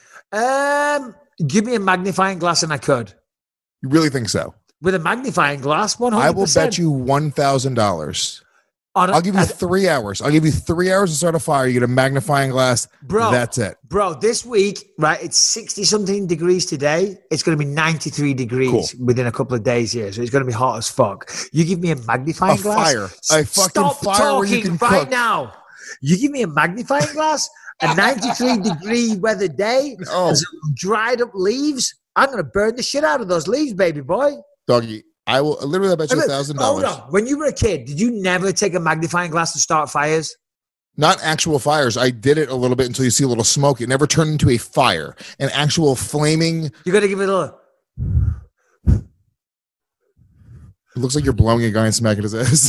Um, give me a magnifying glass and I could. You really think so? With a magnifying glass, one hundred percent. I will bet you one thousand dollars. A, I'll give you three hours. I'll give you three hours to start a fire. You get a magnifying glass. Bro, that's it. Bro, this week, right, it's sixty-something degrees today. It's going to be ninety-three degrees cool. within a couple of days here. So it's going to be hot as fuck. You give me a magnifying a glass. Fire. A fucking Stop fire talking where you can right cook. now. You give me a magnifying glass, a ninety-three degree weather day, oh. and some dried up leaves. I'm going to burn the shit out of those leaves, baby boy. Doggy. I will literally bet you a thousand dollars. Hold on. When you were a kid, did you never take a magnifying glass to start fires? Not actual fires. I did it a little bit until you see a little smoke. It never turned into a fire. An actual flaming. You got to give it a little. It looks like you're blowing a guy and smacking his ass.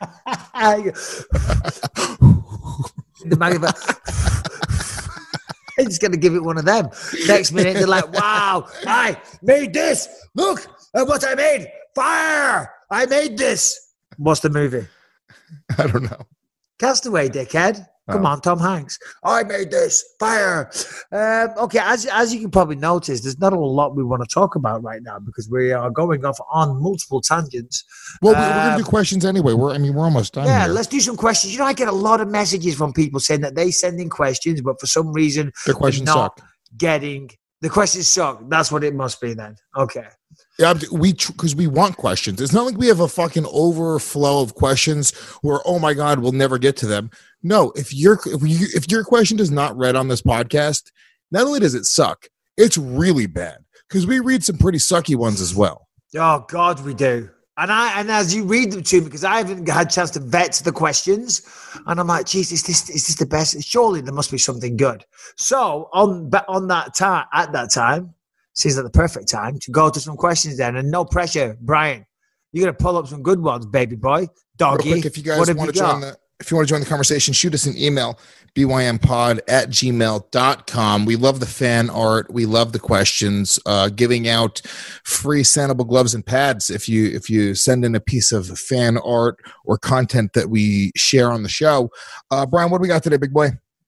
The magnifying. I'm just going to give it one of them. Next minute, they're like, wow, I made this. Look at what I made. Fire! I made this. What's the movie? I don't know. Castaway, dickhead. Come oh. on, Tom Hanks. I made this. Fire. Um, okay, as as you can probably notice, there's not a lot we want to talk about right now because we are going off on multiple tangents. Well, um, we're going to do questions anyway. We're, I mean, we're almost done. Yeah, here. let's do some questions. You know, I get a lot of messages from people saying that they send in questions, but for some reason, their questions not suck. Getting The questions suck. That's what it must be then. Okay. Yeah, we because we want questions. It's not like we have a fucking overflow of questions where, oh my God, we'll never get to them. No, if your if, you, if your question is not read on this podcast, not only does it suck, it's really bad because we read some pretty sucky ones as well. Oh God, we do. And I and as you read them to me, because I haven't had a chance to vet the questions, and I'm like, geez, is this is this the best? Surely there must be something good. So on on that time at that time. Seems like the perfect time to go to some questions then, and no pressure, Brian. You're gonna pull up some good ones, baby boy, doggy. Real quick, if you guys want to join the, if you want to join the conversation, shoot us an email, b y m pod at gmail dot com. We love the fan art. We love the questions. Uh, giving out free Sanibel gloves and pads if you if you send in a piece of fan art or content that we share on the show. Uh, Brian, what do we got today, big boy?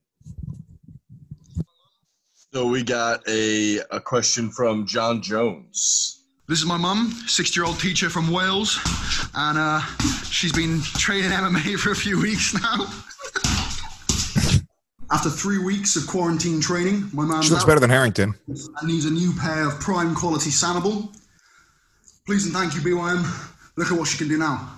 So we got a, a question from John Jones. This is my mum, sixty-year-old teacher from Wales, and uh, she's been training M M A for a few weeks now. After three weeks of quarantine training, my mum she looks better than Harrington and needs a new pair of prime quality Sanibel. Please and thank you, B Y M. Look at what she can do now.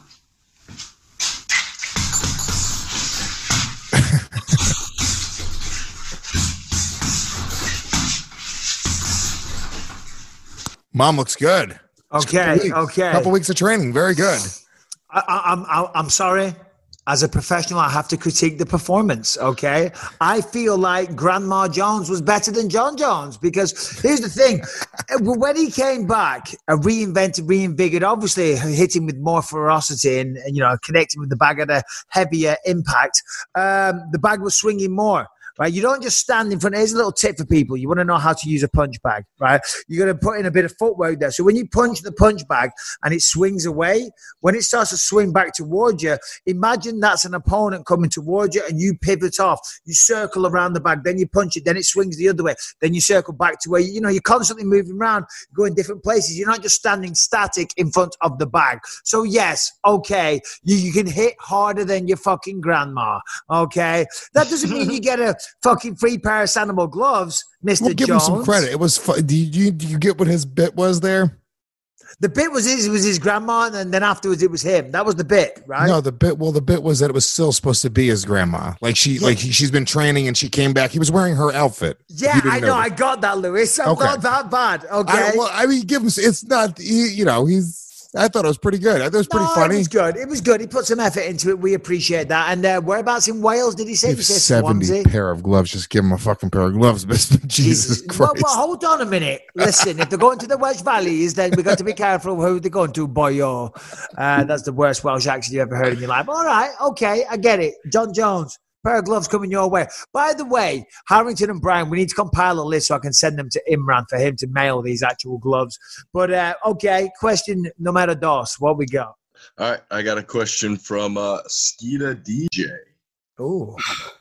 Mom looks good. Okay, okay. Couple weeks of training, very good. I, I, I'm I'm sorry. As a professional, I have to critique the performance. Okay, I feel like Grandma Jones was better than John Jones because here's the thing: when he came back, a reinvented, reinvigorated, obviously hitting with more ferocity and, and you know connecting with the bag at a heavier impact. Um, the bag was swinging more. Right, you don't just stand in front. Here's a little tip for people. You want to know how to use a punch bag, right? You're going to put in a bit of footwork there. So when you punch the punch bag and it swings away, when it starts to swing back towards you, imagine that's an opponent coming towards you and you pivot off. You circle around the bag, then you punch it, then it swings the other way. Then you circle back to where, you know, you're constantly moving around, going different places. You're not just standing static in front of the bag. So yes, okay, you, you can hit harder than your fucking grandma, okay? That doesn't mean you get a fucking free pair of Sanibel gloves, Mister We'll give Jones. him some credit. It was fun. Do you, do you get what his bit was there? The bit was his, was his grandma, and then afterwards it was him. That was the bit, right? No, the bit. Well, the bit was that it was still supposed to be his grandma. Like she, yeah. like he, she's been training, and she came back. He was wearing her outfit. Yeah, I know. know I got that, Lewis. I'm okay. not that bad. Okay. I, well, I mean, give him. It's not. He, you know, he's. I thought it was pretty good. I thought it was pretty no, funny. It was good. It was good. He put some effort into it. We appreciate that. And uh, whereabouts in Wales did he say? He said seventy Swansea? Pair of gloves. Just give him a fucking pair of gloves. Jesus, Jesus Christ. Well, well, hold on a minute. Listen, if they're going to the Welsh Valleys, then we've got to be careful who they're going to, boyo. Uh, that's the worst Welsh accent you ever heard in your life. All right. Okay. I get it. John Jones. Pair of gloves coming your way. By the way, Harrington and Brian, we need to compile a list so I can send them to Imran for him to mail these actual gloves. But, uh, okay, question numero dos. What we got? All right, I got a question from uh, Skeeta D J. Ooh.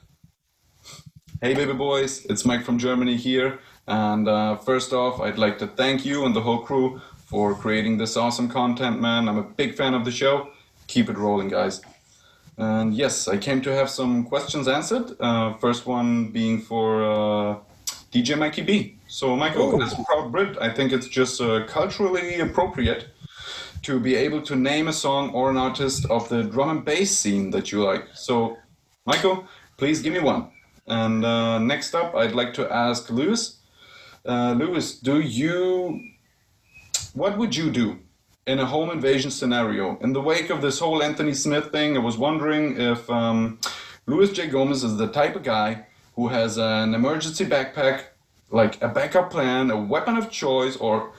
Hey, baby boys. It's Mike from Germany here. And uh, first off, I'd like to thank you and the whole crew for creating this awesome content, man. I'm a big fan of the show. Keep it rolling, guys. And yes, I came to have some questions answered. Uh, first one being for uh, D J Mikey B. So, Michael, as a proud Brit, I think it's just uh, culturally appropriate to be able to name a song or an artist of the drum and bass scene that you like. So, Michael, please give me one. And uh, next up, I'd like to ask Lewis. Uh, Lewis, do you... What would you do in a home invasion scenario? In the wake of this whole Anthony Smith thing, I was wondering if um, Luis J. Gomez is the type of guy who has an emergency backpack, like a backup plan, a weapon of choice, or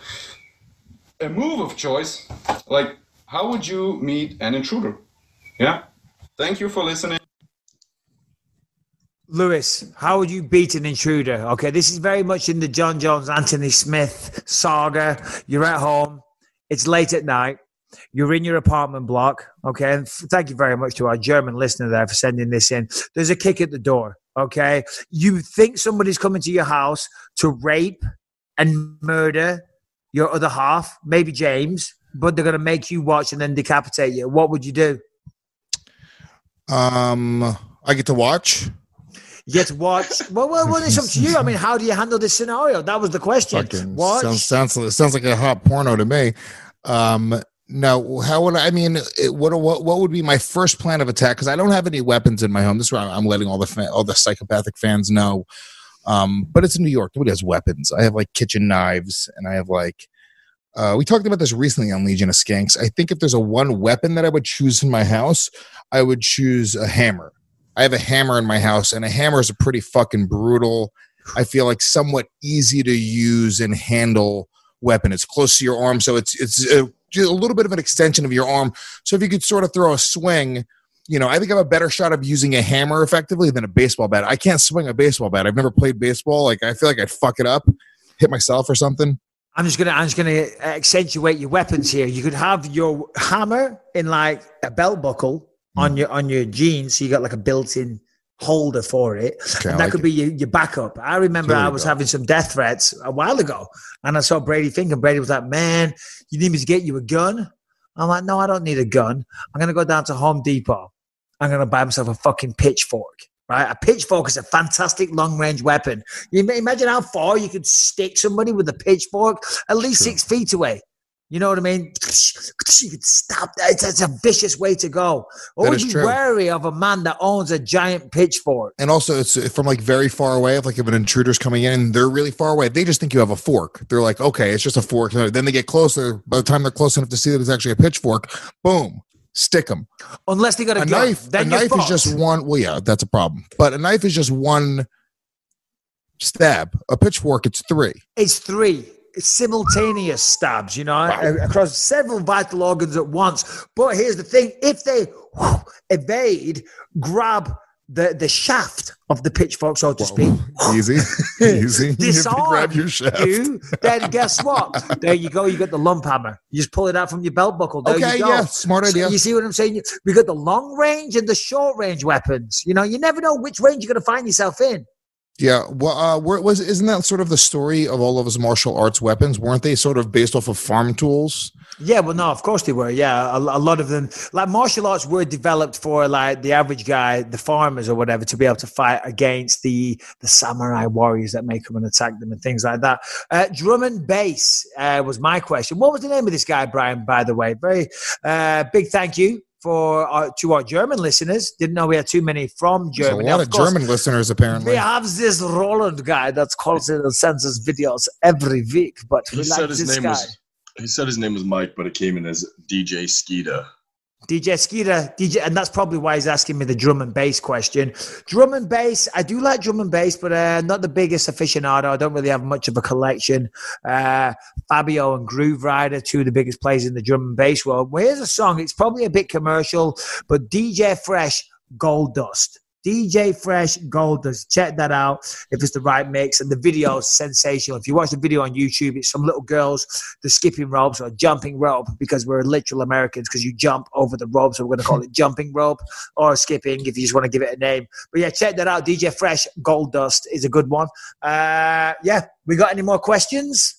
a move of choice. Like, how would you meet an intruder? Yeah? Thank you for listening. Lewis, how would you beat an intruder? Okay, this is very much in the John Jones, Anthony Smith saga. You're at home. It's late at night. You're in your apartment block, okay? And f- thank you very much to our German listener there for sending this in. There's a kick at the door, okay? You think somebody's coming to your house to rape and murder your other half, maybe James, but they're going to make you watch and then decapitate you. What would you do? Um, I get to watch. You get to watch. Well, well, well, it's up to you. I mean, how do you handle this scenario? That was the question. Fucking Watch. Sounds, sounds, sounds like a hot porno to me. Um, no, how would I, I mean, it, what, what what would be my first plan of attack? Because I don't have any weapons in my home. This is where I'm letting all the fa- all the psychopathic fans know. Um, but it's in New York. Nobody has weapons. I have like kitchen knives, and I have like. Uh, we talked about this recently on Legion of Skanks. I think if there's a one weapon that I would choose in my house, I would choose a hammer. I have a hammer in my house, and a hammer is a pretty fucking brutal, I feel like somewhat easy to use and handle weapon. It's close to your arm, so it's it's a, a little bit of an extension of your arm. So if you could sort of throw a swing, you know, I think I have a better shot of using a hammer effectively than a baseball bat. I can't swing a baseball bat. I've never played baseball. Like, I feel like I'd fuck it up, hit myself or something. I'm just gonna I'm just gonna accentuate your weapons here. You could have your hammer in like a belt buckle mm. on your on your jeans, so you got like a built-in holder for it, okay, and that like could it. be your, your backup. I remember I was go. having some death threats a while ago, and I saw Brady Fink, and Brady was like, "Man, you need me to get you a gun?" I'm like, "No, I don't need a gun. I'm gonna go down to Home Depot. I'm gonna buy myself a fucking pitchfork." Right, a pitchfork is a fantastic long-range weapon. You imagine how far you could stick somebody with a pitchfork, at least True. six feet away. You know what I mean? You could stab that. It's, it's a vicious way to go. Always be true. wary of a man that owns a giant pitchfork. And also, it's from like very far away. If like if an intruder's coming in and they're really far away, they just think you have a fork. They're like, okay, it's just a fork. Then they get closer. By the time they're close enough to see that it's actually a pitchfork, boom. Stick them. Unless they got a, a gun, knife. Then a knife is just one. Well, yeah, that's a problem. But a knife is just one stab. A pitchfork, it's three. It's three. It's simultaneous stabs, you know, wow. across several vital organs at once. But here's the thing: if they whoo, evade, grab the the shaft of the pitchfork, so to Whoa. speak, easy, easy, disarm grab your shaft. You, then guess what? There you go. You got the lump hammer. You just pull it out from your belt buckle. There okay, you go. yeah, smart idea. So you see what I'm saying? We got the long range and the short range weapons. You know, you never know which range you're going to find yourself in. Yeah, well, uh, where was isn't that sort of the story of all of his martial arts weapons? Weren't they sort of based off of farm tools? Yeah, well, no, of course they were. Yeah, a, a lot of them, like martial arts, were developed for like the average guy, the farmers or whatever, to be able to fight against the the samurai warriors that may come and attack them and things like that. Uh, drum and bass uh, was my question. What was the name of this guy, Brian? By the way, very uh, big thank you. For our, to our German listeners. Didn't know we had too many from Germany. There's a lot of of course, German listeners, apparently. We have this Roland guy that calls it and sends us videos every week. But he we said like his this name guy. was. He said his name was Mike, but it came in as D J Skeeta. D J Skeeta, D J, and that's probably why he's asking me the drum and bass question. Drum and bass, I do like drum and bass, but uh, not the biggest aficionado. I don't really have much of a collection. Uh, Fabio and Groove Rider, two of the biggest players in the drum and bass world. Well, here's a song. It's probably a bit commercial, but D J Fresh, Gold Dust. D J Fresh, Gold Dust. Check that out if it's the right mix. And the video is sensational. If you watch the video on YouTube, it's some little girls, the skipping ropes or jumping rope, because we're literal Americans, because you jump over the rope. So we're going to call it jumping rope or skipping if you just want to give it a name. But yeah, check that out. D J Fresh, Gold Dust is a good one. Uh, yeah, we got any more questions?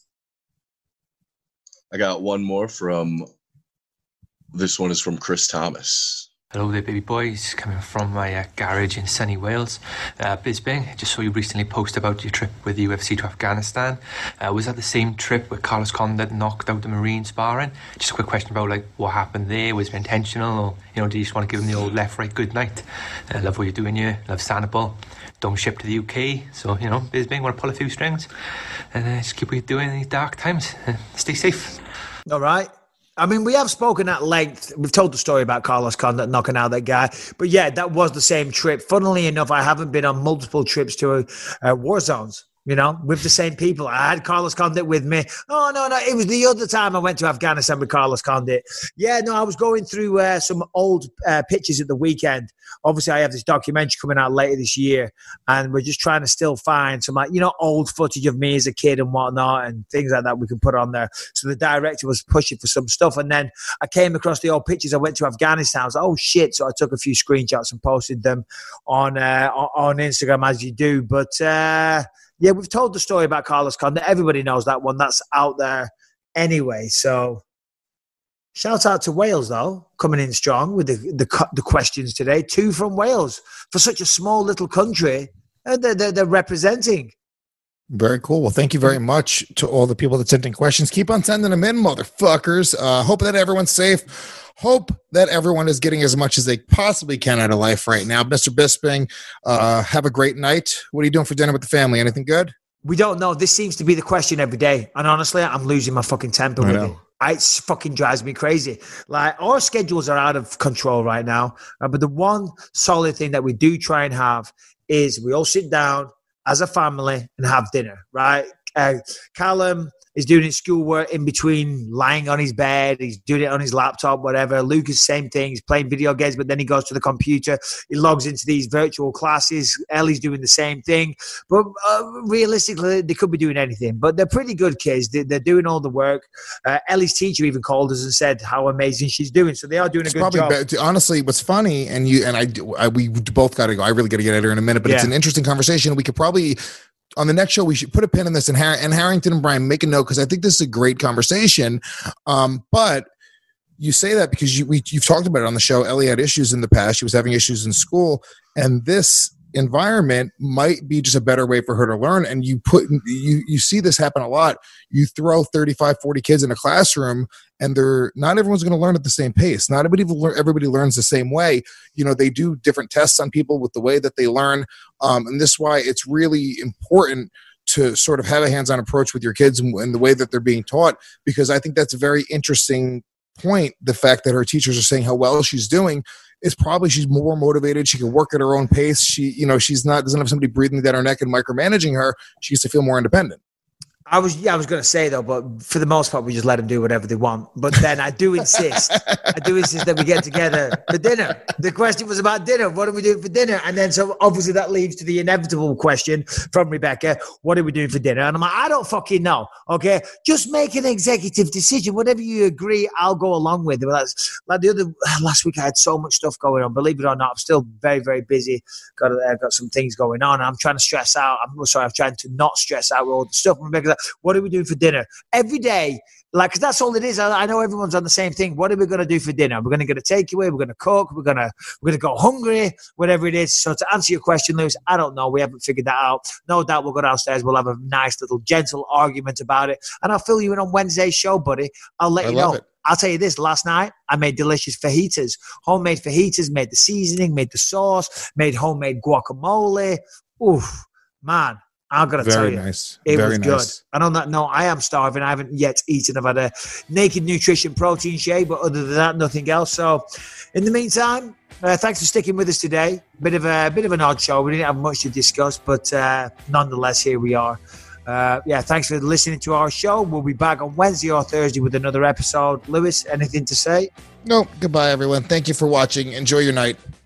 I got one more from, this one is from Chris Thomas. Hello there, baby boys. Coming from my uh, garage in sunny Wales, uh, Bisbing. Just saw you recently post about your trip with the U F C to Afghanistan. Uh, was that the same trip where Carlos Condit knocked out the Marine sparring? Just a quick question about like what happened there. Was it intentional, or you know, do you just want to give him the old left, right, good night? I uh, love what you're doing here. Love Sanibel. Don't ship to the U K, so you know, Bisbing, want to pull a few strings and uh, just keep what you're doing in these dark times. Uh, stay safe. All right. I mean, we have spoken at length. We've told the story about Carlos Condit knocking out that guy. But yeah, that was the same trip. Funnily enough, I haven't been on multiple trips to uh, war zones, you know, with the same people. I had Carlos Condit with me. Oh, no, no. It was the other time I went to Afghanistan with Carlos Condit. Yeah, no, I was going through uh, some old uh, pictures at the weekend. Obviously, I have this documentary coming out later this year, and we're just trying to still find some, like, you know, old footage of me as a kid and whatnot and things like that we can put on there. So the director was pushing for some stuff, and then I came across the old pictures. I went to Afghanistan. I was like, oh, shit. So I took a few screenshots and posted them on, uh, on Instagram, as you do. But, uh, yeah, we've told the story about Carlos Condit. Everybody knows that one. That's out there anyway. So shout out to Wales, though, coming in strong with the, the the questions today. Two from Wales. For such a small little country, uh, they're, they're, they're representing. Very cool. Well, thank you very much to all the people that sent in questions. Keep on sending them in, motherfuckers. Uh, hope that everyone's safe. Hope that everyone is getting as much as they possibly can out of life right now. Mister Bisping, uh, have a great night. What are you doing for dinner with the family? Anything good? We don't know. This seems to be the question every day. And honestly, I'm losing my fucking temper with it. It fucking drives me crazy. Like, our schedules are out of control right now. Uh, but the one solid thing that we do try and have is we all sit down as a family and have dinner, right? Uh, Callum is doing his schoolwork in between lying on his bed. He's doing it on his laptop, whatever. Lucas, same thing. He's playing video games, but then he goes to the computer. He logs into these virtual classes. Ellie's doing the same thing. But uh, realistically, they could be doing anything. But they're pretty good kids. They, they're doing all the work. Uh, Ellie's teacher even called us and said how amazing she's doing. So they are doing a it's good job. Better, honestly, what's funny, and you and I, I we both got to go. I really got to get at her in a minute, but yeah. It's an interesting conversation. We could probably... On the next show, we should put a pin in this, and, Har- and Harrington and Brian, make a note, because I think this is a great conversation. Um, but you say that because you, we, you've talked about it on the show. Ellie had issues in the past. She was having issues in school, and this environment might be just a better way for her to learn. And you put you you see this happen a lot. You throw thirty-five, forty kids in a classroom, and they're not everyone's going to learn at the same pace. Not everybody everybody learns the same way. You know, they do different tests on people with the way that they learn, um, and this is why it's really important to sort of have a hands-on approach with your kids and, and the way that they're being taught, because I think that's a very interesting point. The fact that her teachers are saying how well she's doing is probably she's more motivated. She can work at her own pace. She, you know, she's not doesn't have somebody breathing down her neck and micromanaging her. She gets to feel more independent. I was, yeah, I was going to say though, but for the most part, we just let them do whatever they want. But then I do insist, I do insist that we get together for dinner. The question was about dinner. What are we doing for dinner? And then, so obviously that leads to the inevitable question from Rebecca. What are we doing for dinner? And I'm like, I don't fucking know. Okay. Just make an executive decision. Whatever you agree, I'll go along with it. Well, that's, like the other, last week I had so much stuff going on. Believe it or not, I'm still very, very busy. Got, uh, got some things going on. I'm trying to stress out. I'm sorry. I'm trying to not stress out with all the stuff. Rebecca's like, what are we doing for dinner? Every day, like, cause that's all it is. I, I know everyone's on the same thing. What are we going to do for dinner? We're going to get a takeaway. We're going to cook. We're going to, we're going to go hungry, whatever it is. So to answer your question, Lewis, I don't know. We haven't figured that out. No doubt we'll go downstairs. We'll have a nice little gentle argument about it. And I'll fill you in on Wednesday's show, buddy. I'll let I you know. It. I'll tell you this, last night I made delicious fajitas, homemade fajitas, made the seasoning, made the sauce, made homemade guacamole. Oof, man. I'm going to tell you, nice. it Very was good. nice. And on that note, I am starving. I haven't yet eaten. I've had a Naked Nutrition protein shake, but other than that, nothing else. So in the meantime, uh, thanks for sticking with us today. Bit of a bit of an odd show. We didn't have much to discuss, but uh, nonetheless, here we are. Uh, yeah, thanks for listening to our show. We'll be back on Wednesday or Thursday with another episode. Lewis, anything to say? No, goodbye, everyone. Thank you for watching. Enjoy your night.